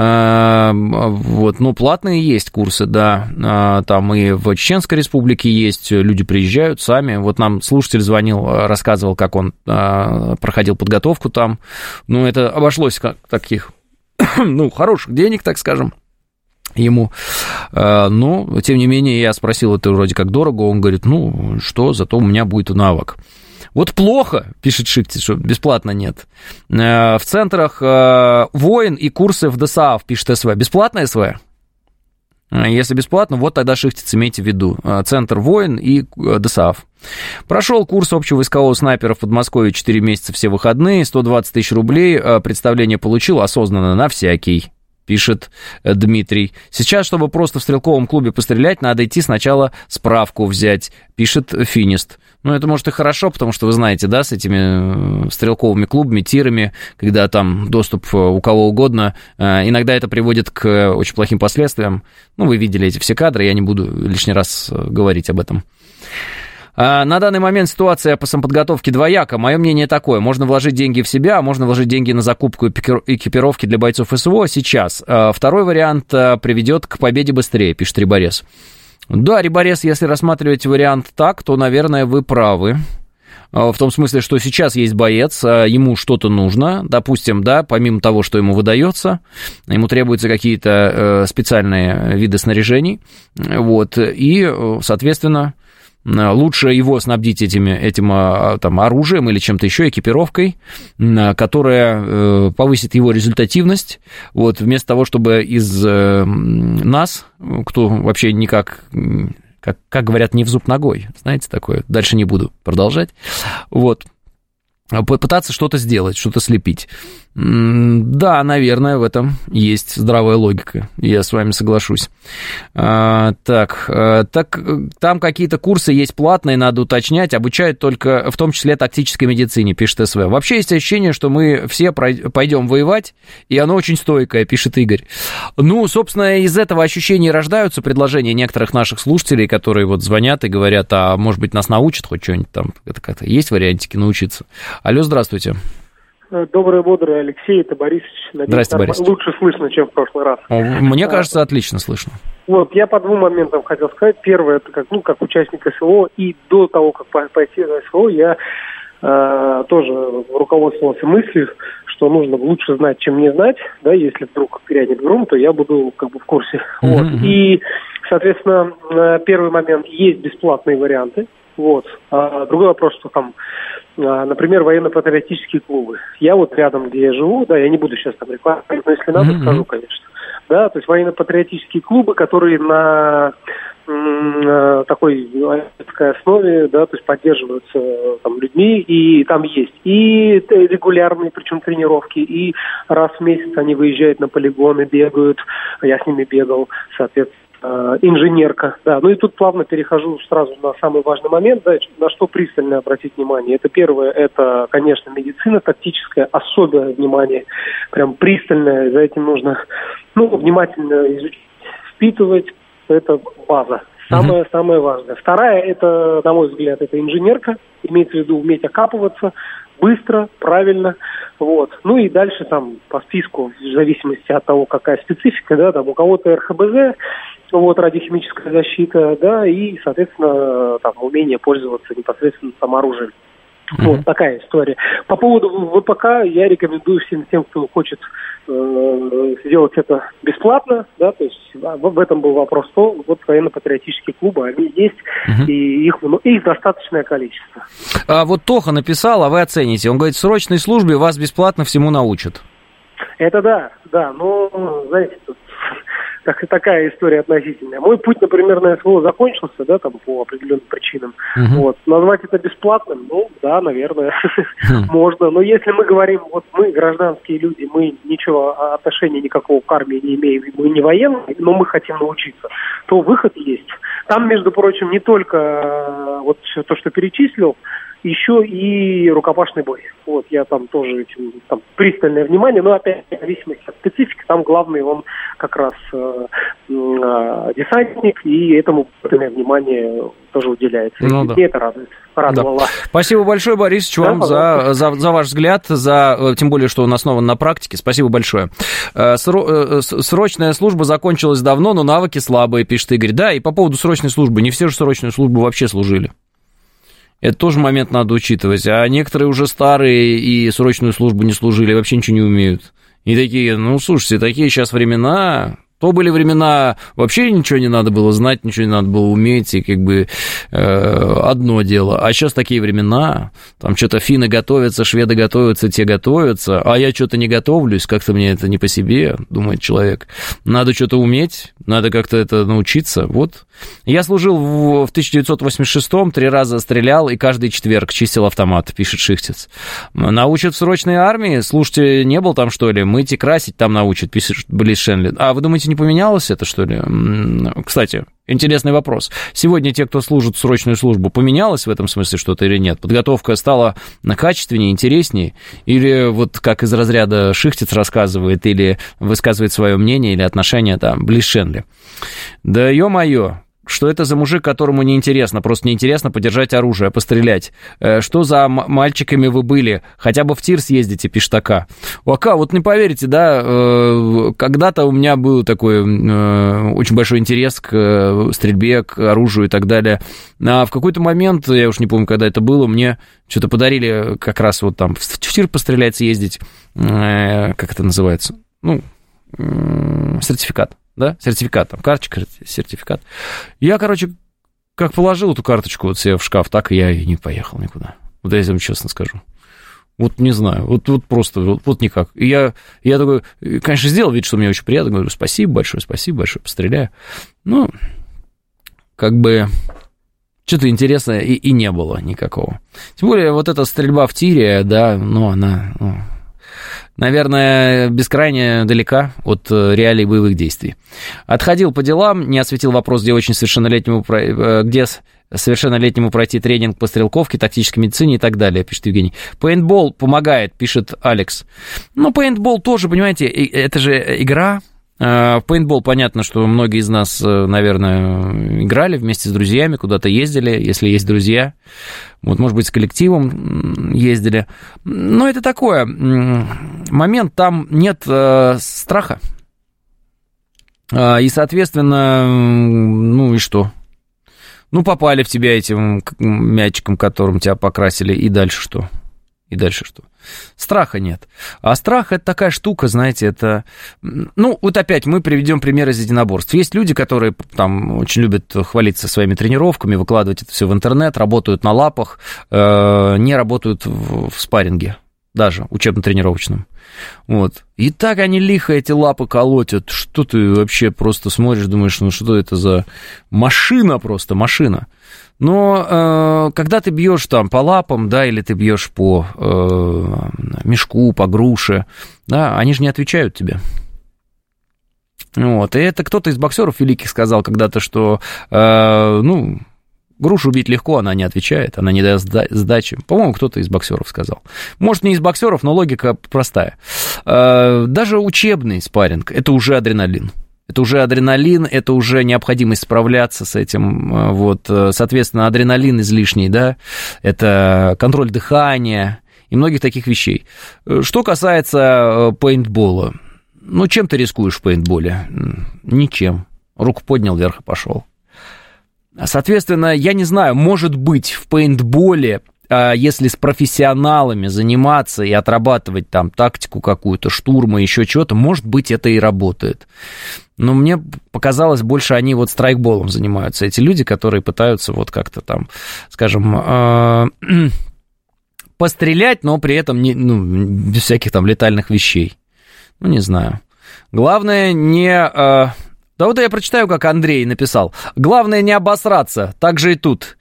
Speaker 2: Вот, но платные есть курсы, да. Там и в Чеченской Республике есть. Люди приезжают сами. Вот нам слушатель звонил, рассказывал, как он проходил подготовку там, ну, это обошлось как таких, ну, хороших денег, так скажем, ему, но, тем не менее, я спросил, это вроде как дорого, он говорит, ну, что, зато у меня будет навык. Вот плохо, пишет Шихтис, что бесплатно нет. В центрах войн и курсы в ДСААФ, пишет СВ. Бесплатно СВ? Если бесплатно, вот тогда Шихтиц имейте в виду. Центр войн и ДСААФ. Прошел курс общевойскового снайпера в Подмосковье 4 месяца все выходные, 120 тысяч рублей, представление получил осознанно на всякий, пишет Дмитрий. Сейчас, чтобы просто в стрелковом клубе пострелять, надо идти сначала справку взять, пишет Финист. Ну, это, может, и хорошо, потому что вы знаете, да, с этими стрелковыми клубами, тирами, когда там доступ у кого угодно, иногда это приводит к очень плохим последствиям. Ну, вы видели эти все кадры, я не буду лишний раз говорить об этом. На данный момент ситуация по самоподготовке двояка. Мое мнение такое. Можно вложить деньги в себя, а можно вложить деньги на закупку экипировки для бойцов СВО сейчас. Второй вариант приведет к победе быстрее, пишет Риборез. Да, Риборез, если рассматривать вариант так, то, наверное, вы правы. В том смысле, что сейчас есть боец, ему что-то нужно, допустим, да, помимо того, что ему выдается, ему требуются какие-то специальные виды снаряжений, вот, и, соответственно, лучше его снабдить этим там, оружием или чем-то еще, экипировкой, которая повысит его результативность. Вот, вместо того, чтобы из нас, кто вообще никак, как говорят, не в зуб ногой, знаете, такое, дальше не буду продолжать, вот, попытаться что-то сделать, что-то слепить. Да, наверное, в этом есть здравая логика, я с вами соглашусь. Так, там какие-то курсы есть платные, надо уточнять, обучают только в том числе тактической медицине, пишет СВ. Вообще есть ощущение, что мы все пойдем воевать, и оно очень стойкое, пишет Игорь. Ну, собственно, из этого ощущения рождаются предложения некоторых наших слушателей, которые вот звонят и говорят, а может быть нас научат хоть что-нибудь там, это как-то есть вариантики научиться. Алло, здравствуйте.
Speaker 5: Доброе, бодрое, Алексей, это Борисович.
Speaker 2: Здрасте, Борис.
Speaker 5: Лучше слышно, чем в прошлый раз.
Speaker 2: Мне кажется, отлично слышно.
Speaker 5: Вот, я по двум моментам хотел сказать. Первое, это как участник СВО, и до того, как пойти на СВО, я тоже руководствовался мыслью, что нужно лучше знать, чем не знать, да, если вдруг грянет гром, то я буду как бы в курсе. Вот. И, соответственно, первый момент, есть бесплатные варианты. Вот. Другой вопрос, что там, например, военно-патриотические клубы. Я вот рядом, где я живу, да, я не буду сейчас там рекламировать, но если надо, скажу, конечно. Да, то есть военно-патриотические клубы, которые на такой основе, да, то есть поддерживаются там людьми, и там есть и регулярные, причем тренировки, и раз в месяц они выезжают на полигоны, бегают, я с ними бегал, соответственно, инженерка, да. Ну и тут плавно перехожу сразу на самый важный момент, да, на что пристально обратить внимание. Это первое, это, конечно, медицина тактическая, особое внимание, прям пристальное, за этим нужно, внимательно изучить, впитывать, это база. Самое важное. Вторая, это, на мой взгляд, это инженерка, имеется в виду уметь окапываться быстро, правильно, вот. Ну и дальше там по списку, в зависимости от того, какая специфика, да, там у кого-то РХБЗ, вот, радиохимическая защита, да, и, соответственно, там умение пользоваться непосредственно оружием. Вот такая история. По поводу ВПК я рекомендую всем тем, кто хочет сделать это бесплатно, да, то есть в этом был вопрос, то вот военно-патриотические клубы, они есть, и их достаточное количество.
Speaker 2: А вот Тоха написал, а вы оцените, он говорит, в срочной службе вас бесплатно всему научат. Это
Speaker 5: да, но, знаете, тут такая история относительная. Мой путь, например, на СВО закончился, да, там по определенным причинам. Вот. Назвать это бесплатным, да, наверное, можно. Но если мы говорим, вот мы гражданские люди, мы ничего отношения никакого к армии не имеем, мы не военные, но мы хотим научиться, то выход есть. Там, между прочим, не только вот все то, что перечислил, еще и рукопашный бой. Вот, я там тоже там пристальное внимание, но опять в зависимости от специфики, там главный он как раз десантник, и этому внимание тоже уделяется.
Speaker 2: Ну,
Speaker 5: и это радовало.
Speaker 2: Да. Спасибо большое, Борисович, вам за ваш взгляд, тем более, что он основан на практике. Спасибо большое. Срочная служба закончилась давно, но навыки слабые, пишет Игорь. Да, и по поводу срочной службы, не все же срочную службу вообще служили. Это тоже момент надо учитывать. А некоторые уже старые и срочную службу не служили, вообще ничего не умеют. И такие, слушайте, такие сейчас времена... То были времена, вообще ничего не надо было знать, ничего не надо было уметь, и одно дело. А сейчас такие времена, там что-то финны готовятся, шведы готовятся, те готовятся, а я что-то не готовлюсь, как-то мне это не по себе, думает человек. Надо что-то уметь, надо как-то это научиться. Вот. Я служил в 1986-м, 3 раза стрелял, и каждый четверг чистил автомат, пишет Шихтец. Научат в срочной армии, слушайте, не был там, что ли, мыть и красить там научат, пишет Близ Шенли. А вы думаете, не поменялось это, что ли? Кстати, интересный вопрос. Сегодня те, кто служит в срочную службу, поменялось в этом смысле что-то или нет? Подготовка стала качественнее, интереснее? Или вот как из разряда Шихтец рассказывает, или высказывает свое мнение, или отношение там Близ Шенли? Да ё-моё! Что это за мужик, которому неинтересно, просто неинтересно подержать оружие, пострелять? Что за мальчиками вы были? Хотя бы в тир съездите, пишет АК. У АК, вот не поверите, да, когда-то у меня был такой очень большой интерес к стрельбе, к оружию и так далее. А в какой-то момент, я уж не помню, когда это было, мне что-то подарили как раз вот там в тир пострелять, съездить. Как это называется? Сертификат. Да, сертификат, там, карточка, сертификат. Я, как положил эту карточку вот себе в шкаф, так и я и не поехал никуда. Вот я вам честно скажу. Вот не знаю, вот просто, вот никак. И я такой, конечно, сделал вид, что мне очень приятно, говорю, спасибо большое, постреляю. Что-то интересное и не было никакого. Тем более, вот эта стрельба в тире, да, она... наверное, бескрайне далека от реалий боевых действий. Отходил по делам, не осветил вопрос, где совершеннолетнему пройти тренинг по стрелковке, тактической медицине и так далее, пишет Евгений. Пейнтбол помогает, пишет Алекс. Пейнтбол тоже, понимаете, это же игра. В пейнтбол понятно, что многие из нас, наверное, играли вместе с друзьями, куда-то ездили, если есть друзья. Вот, может быть, с коллективом ездили. Но это такое момент, там нет страха. И, соответственно, и что? Попали в тебя этим мячиком, которым тебя покрасили, и дальше что? Страха нет. А страх — это такая штука, знаете, это... вот опять мы приведем пример из единоборств. Есть люди, которые там очень любят хвалиться своими тренировками, выкладывать это все в интернет, работают на лапах, не работают в спарринге. даже учебно-тренировочном. Вот. И так они лихо эти лапы колотят, что ты вообще просто смотришь, думаешь, ну что это за машина просто, машина. Но когда ты бьешь там по лапам, да, или ты бьешь по мешку, по груше, да, они же не отвечают тебе. Вот. И это кто-то из боксеров великих сказал когда-то, что, грушу бить легко, она не отвечает, она не даст сдачи. По-моему, кто-то из боксеров сказал. Может, не из боксеров, но логика простая. Даже учебный спарринг – это уже адреналин. Это уже адреналин, это уже необходимость справляться с этим. Вот, соответственно, адреналин излишний, да, это контроль дыхания и многих таких вещей. Что касается пейнтбола, чем ты рискуешь в пейнтболе? Ничем. Руку поднял вверх и пошел. Соответственно, я не знаю, может быть, в пейнтболе, если с профессионалами заниматься и отрабатывать там тактику какую-то, штурма, еще чего-то, может быть, это и работает. Но мне показалось, больше они вот страйкболом занимаются, эти люди, которые пытаются вот как-то там, скажем, пострелять, но при этом без всяких там летальных вещей. Не знаю. Главное не... Да вот я прочитаю, как Андрей написал. Главное не обосраться, так же и тут.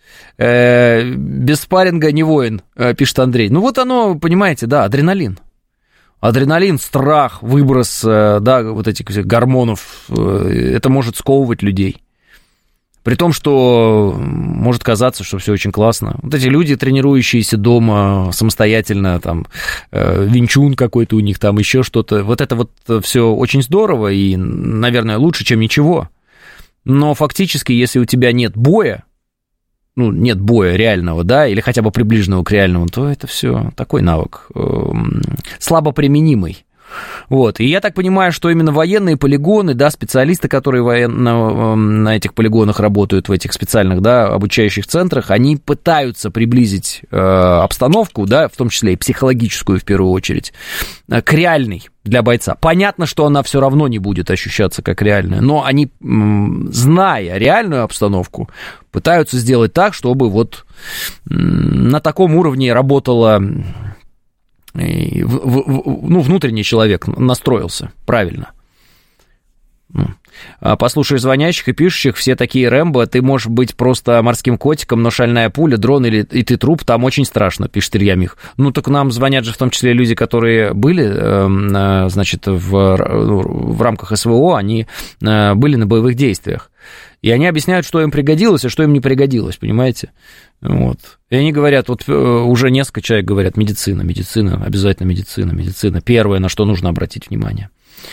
Speaker 2: Без спарринга не воин, пишет Андрей. Вот оно, понимаете, да, адреналин. Адреналин, страх, выброс, да, вот этих гормонов, это может сковывать людей. При том, что может казаться, что все очень классно. Вот эти люди, тренирующиеся дома самостоятельно, там, винчун какой-то у них, там еще что-то, вот это вот все очень здорово и, наверное, лучше, чем ничего. Но фактически, если у тебя нет боя, нет боя реального, да, или хотя бы приближенного к реальному, то это все такой навык слабо применимый. Вот, и я так понимаю, что именно военные полигоны, да, специалисты, которые на этих полигонах работают, в этих специальных, да, обучающих центрах, они пытаются приблизить обстановку, да, в том числе и психологическую в первую очередь, к реальной для бойца. Понятно, что она все равно не будет ощущаться как реальная, но они, зная реальную обстановку, пытаются сделать так, чтобы вот на таком уровне работала... И, внутренний человек настроился правильно. Послушаешь звонящих и пишущих, все такие Рэмбо, ты можешь быть просто морским котиком, но шальная пуля, дрон и ты труп, там очень страшно, пишет Илья Мих. Так нам звонят же в том числе люди, которые были, значит, в рамках СВО, они были на боевых действиях. И они объясняют, что им пригодилось, а что им не пригодилось, понимаете? Вот. И они говорят, вот уже несколько человек говорят, медицина, обязательно медицина. Первое, на что нужно обратить внимание.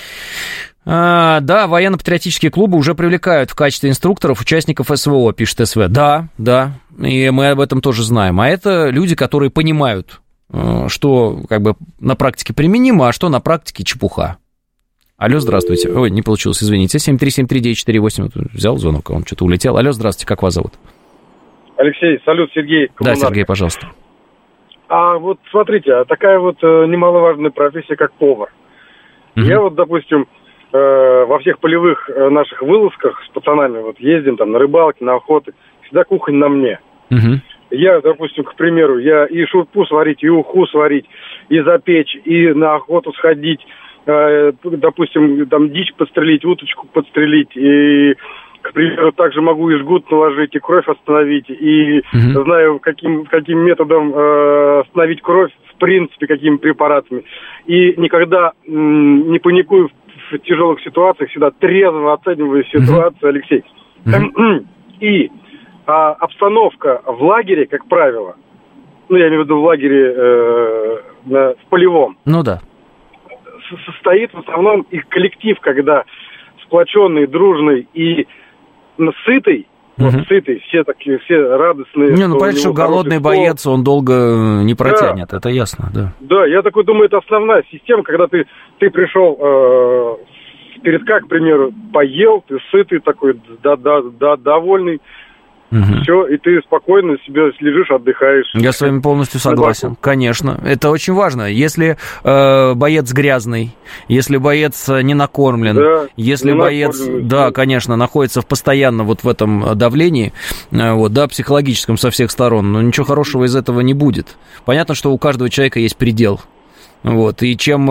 Speaker 2: Да, военно-патриотические клубы уже привлекают в качестве инструкторов участников СВО, пишет СВ. Да, и мы об этом тоже знаем. А это люди, которые понимают, что как бы на практике применимо, а что на практике чепуха. Алло, здравствуйте. Ой, не получилось, извините. 7373948. Взял звонок, а он что-то улетел. Алло, здравствуйте, как вас зовут?
Speaker 6: Алексей, салют, Сергей.
Speaker 2: Да, Сергей, пожалуйста.
Speaker 6: Вот смотрите, такая вот немаловажная профессия, как повар. Я вот, допустим, во всех полевых наших вылазках с пацанами вот ездим там на рыбалке, на охоты, всегда кухонь на мне. Я, допустим, к примеру, я и шурпу сварить, и уху сварить, и запечь, и на охоту сходить, допустим, там дичь подстрелить, уточку подстрелить, и, к примеру, также могу и жгут наложить, и кровь остановить, и знаю, каким методом остановить кровь, в принципе, какими препаратами. И никогда не паникую в тяжелых ситуациях, всегда трезво оцениваю ситуацию, Алексей. И обстановка в лагере, как правило, я имею в виду в лагере в полевом,
Speaker 2: да,
Speaker 6: состоит в основном их коллектив, когда сплоченный, дружный и сытый, сытый, все такие, все радостные.
Speaker 2: Понятно, что голодный боец, он долго не протянет, это ясно, да.
Speaker 6: Да, я такой думаю, это основная система, когда ты пришел передка, к примеру, поел, ты сытый такой, довольный. Все, и ты спокойно себе лежишь, отдыхаешь.
Speaker 2: Я с вами полностью согласен, конечно. Это очень важно. Если боец грязный, если боец не накормлен, если боец, конечно, находится постоянно вот в этом давлении, психологическом со всех сторон, но ничего хорошего из этого не будет. Понятно, что у каждого человека есть предел. Вот. И чем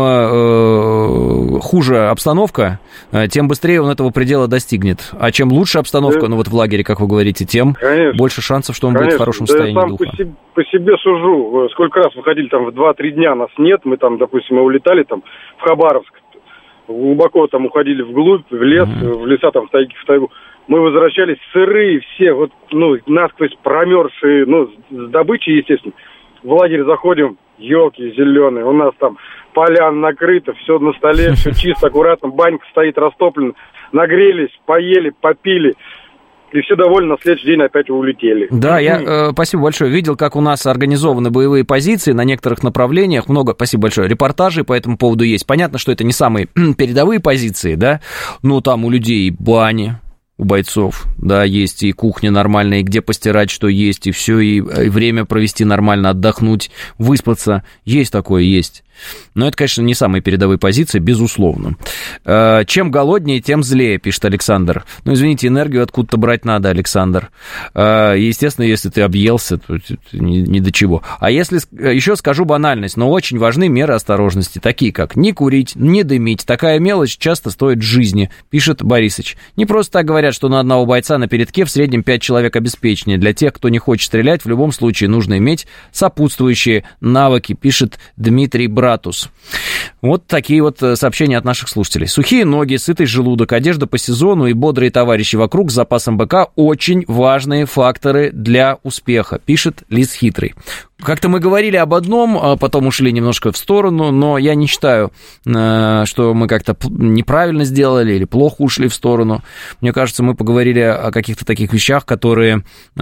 Speaker 2: хуже обстановка, тем быстрее он этого предела достигнет. А чем лучше обстановка, ну вот в лагере, как вы говорите, тем больше шансов, что он будет в хорошем состоянии духа.
Speaker 6: По себе сужу. Сколько раз выходили там в 2-3 дня, нас нет. Мы там, допустим, мы улетали там в Хабаровск. Глубоко там уходили вглубь, в лес, в леса там в тайгу. Мы возвращались сырые все, вот, ну, насквозь промерзшие, ну, с добычей, естественно. В лагерь заходим, елки зеленые, у нас там полян накрыто, все на столе, все чисто, аккуратно, банька стоит растоплена. Нагрелись, поели, попили. И все довольны, на следующий день опять улетели.
Speaker 2: Да, я, спасибо большое, видел, как у нас организованы боевые позиции на некоторых направлениях. Много, спасибо большое, репортажей по этому поводу есть. Понятно, что это не самые передовые позиции, да, но там у людей бани, у бойцов, да, есть и кухня нормальная, и где постирать, что есть, и все, и время провести нормально, отдохнуть, выспаться. Есть такое, есть. Но это, конечно, не самые передовые позиции, безусловно. Чем голоднее, тем злее, пишет Александр. Ну, извините, энергию откуда-то брать надо, Александр. Естественно, если ты объелся, то ни до чего. А если, еще скажу банальность, но очень важны меры осторожности, такие как не курить, не дымить. Такая мелочь часто стоит жизни, пишет Борисыч. Не просто так говорят, что на одного бойца на передке в среднем 5 человек обеспечения. Для тех, кто не хочет стрелять, в любом случае нужно иметь сопутствующие навыки, пишет Дмитрий Братус. Вот такие вот сообщения от наших слушателей. Сухие ноги, сытый желудок, одежда по сезону и бодрые товарищи вокруг с запасом БК – очень важные факторы для успеха, пишет Лис Хитрый. Как-то мы говорили об одном, а потом ушли немножко в сторону, но я не считаю, что мы как-то неправильно сделали или плохо ушли в сторону. Мне кажется, мы поговорили о каких-то таких вещах, которые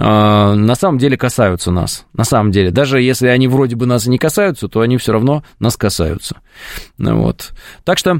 Speaker 2: на самом деле касаются нас. На самом деле. Даже если они вроде бы нас и не касаются, то они все равно нас касаются. Вот. Так что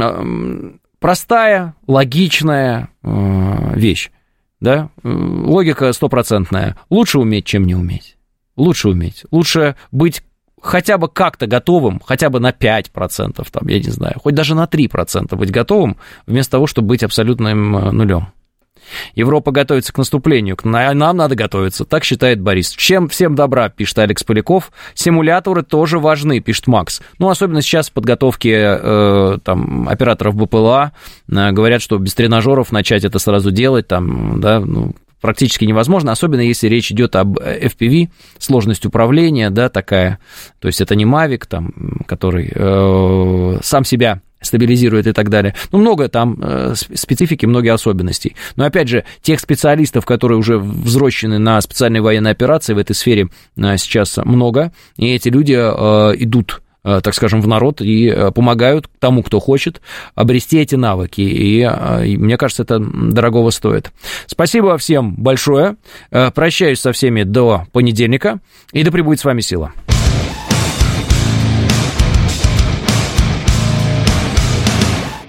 Speaker 2: простая, логичная вещь. Да? Логика стопроцентная. Лучше уметь, чем не уметь. Лучше уметь. Лучше быть хотя бы как-то готовым, хотя бы на 5%, там, я не знаю, хоть даже на 3% быть готовым, вместо того, чтобы быть абсолютным нулем. Европа готовится к наступлению, нам надо готовиться, так считает Борис. Всем добра, пишет Алекс Поляков. Симуляторы тоже важны, пишет Макс. Ну, особенно сейчас в подготовке там, операторов БПЛА. Говорят, что без тренажеров начать это сразу делать, там, да, ну, практически невозможно, особенно если речь идет об FPV, сложность управления, да, такая, то есть это не Mavic, там, который сам себя стабилизирует и так далее. Ну, много там специфики, много особенностей. Но, опять же, тех специалистов, которые уже взрослены на специальные военные операции в этой сфере сейчас много, и эти люди идут, так скажем, в народ и помогают тому, кто хочет, обрести эти навыки. И мне кажется, это дорогого стоит. Спасибо всем большое. Прощаюсь со всеми до понедельника. И да пребудет с вами сила.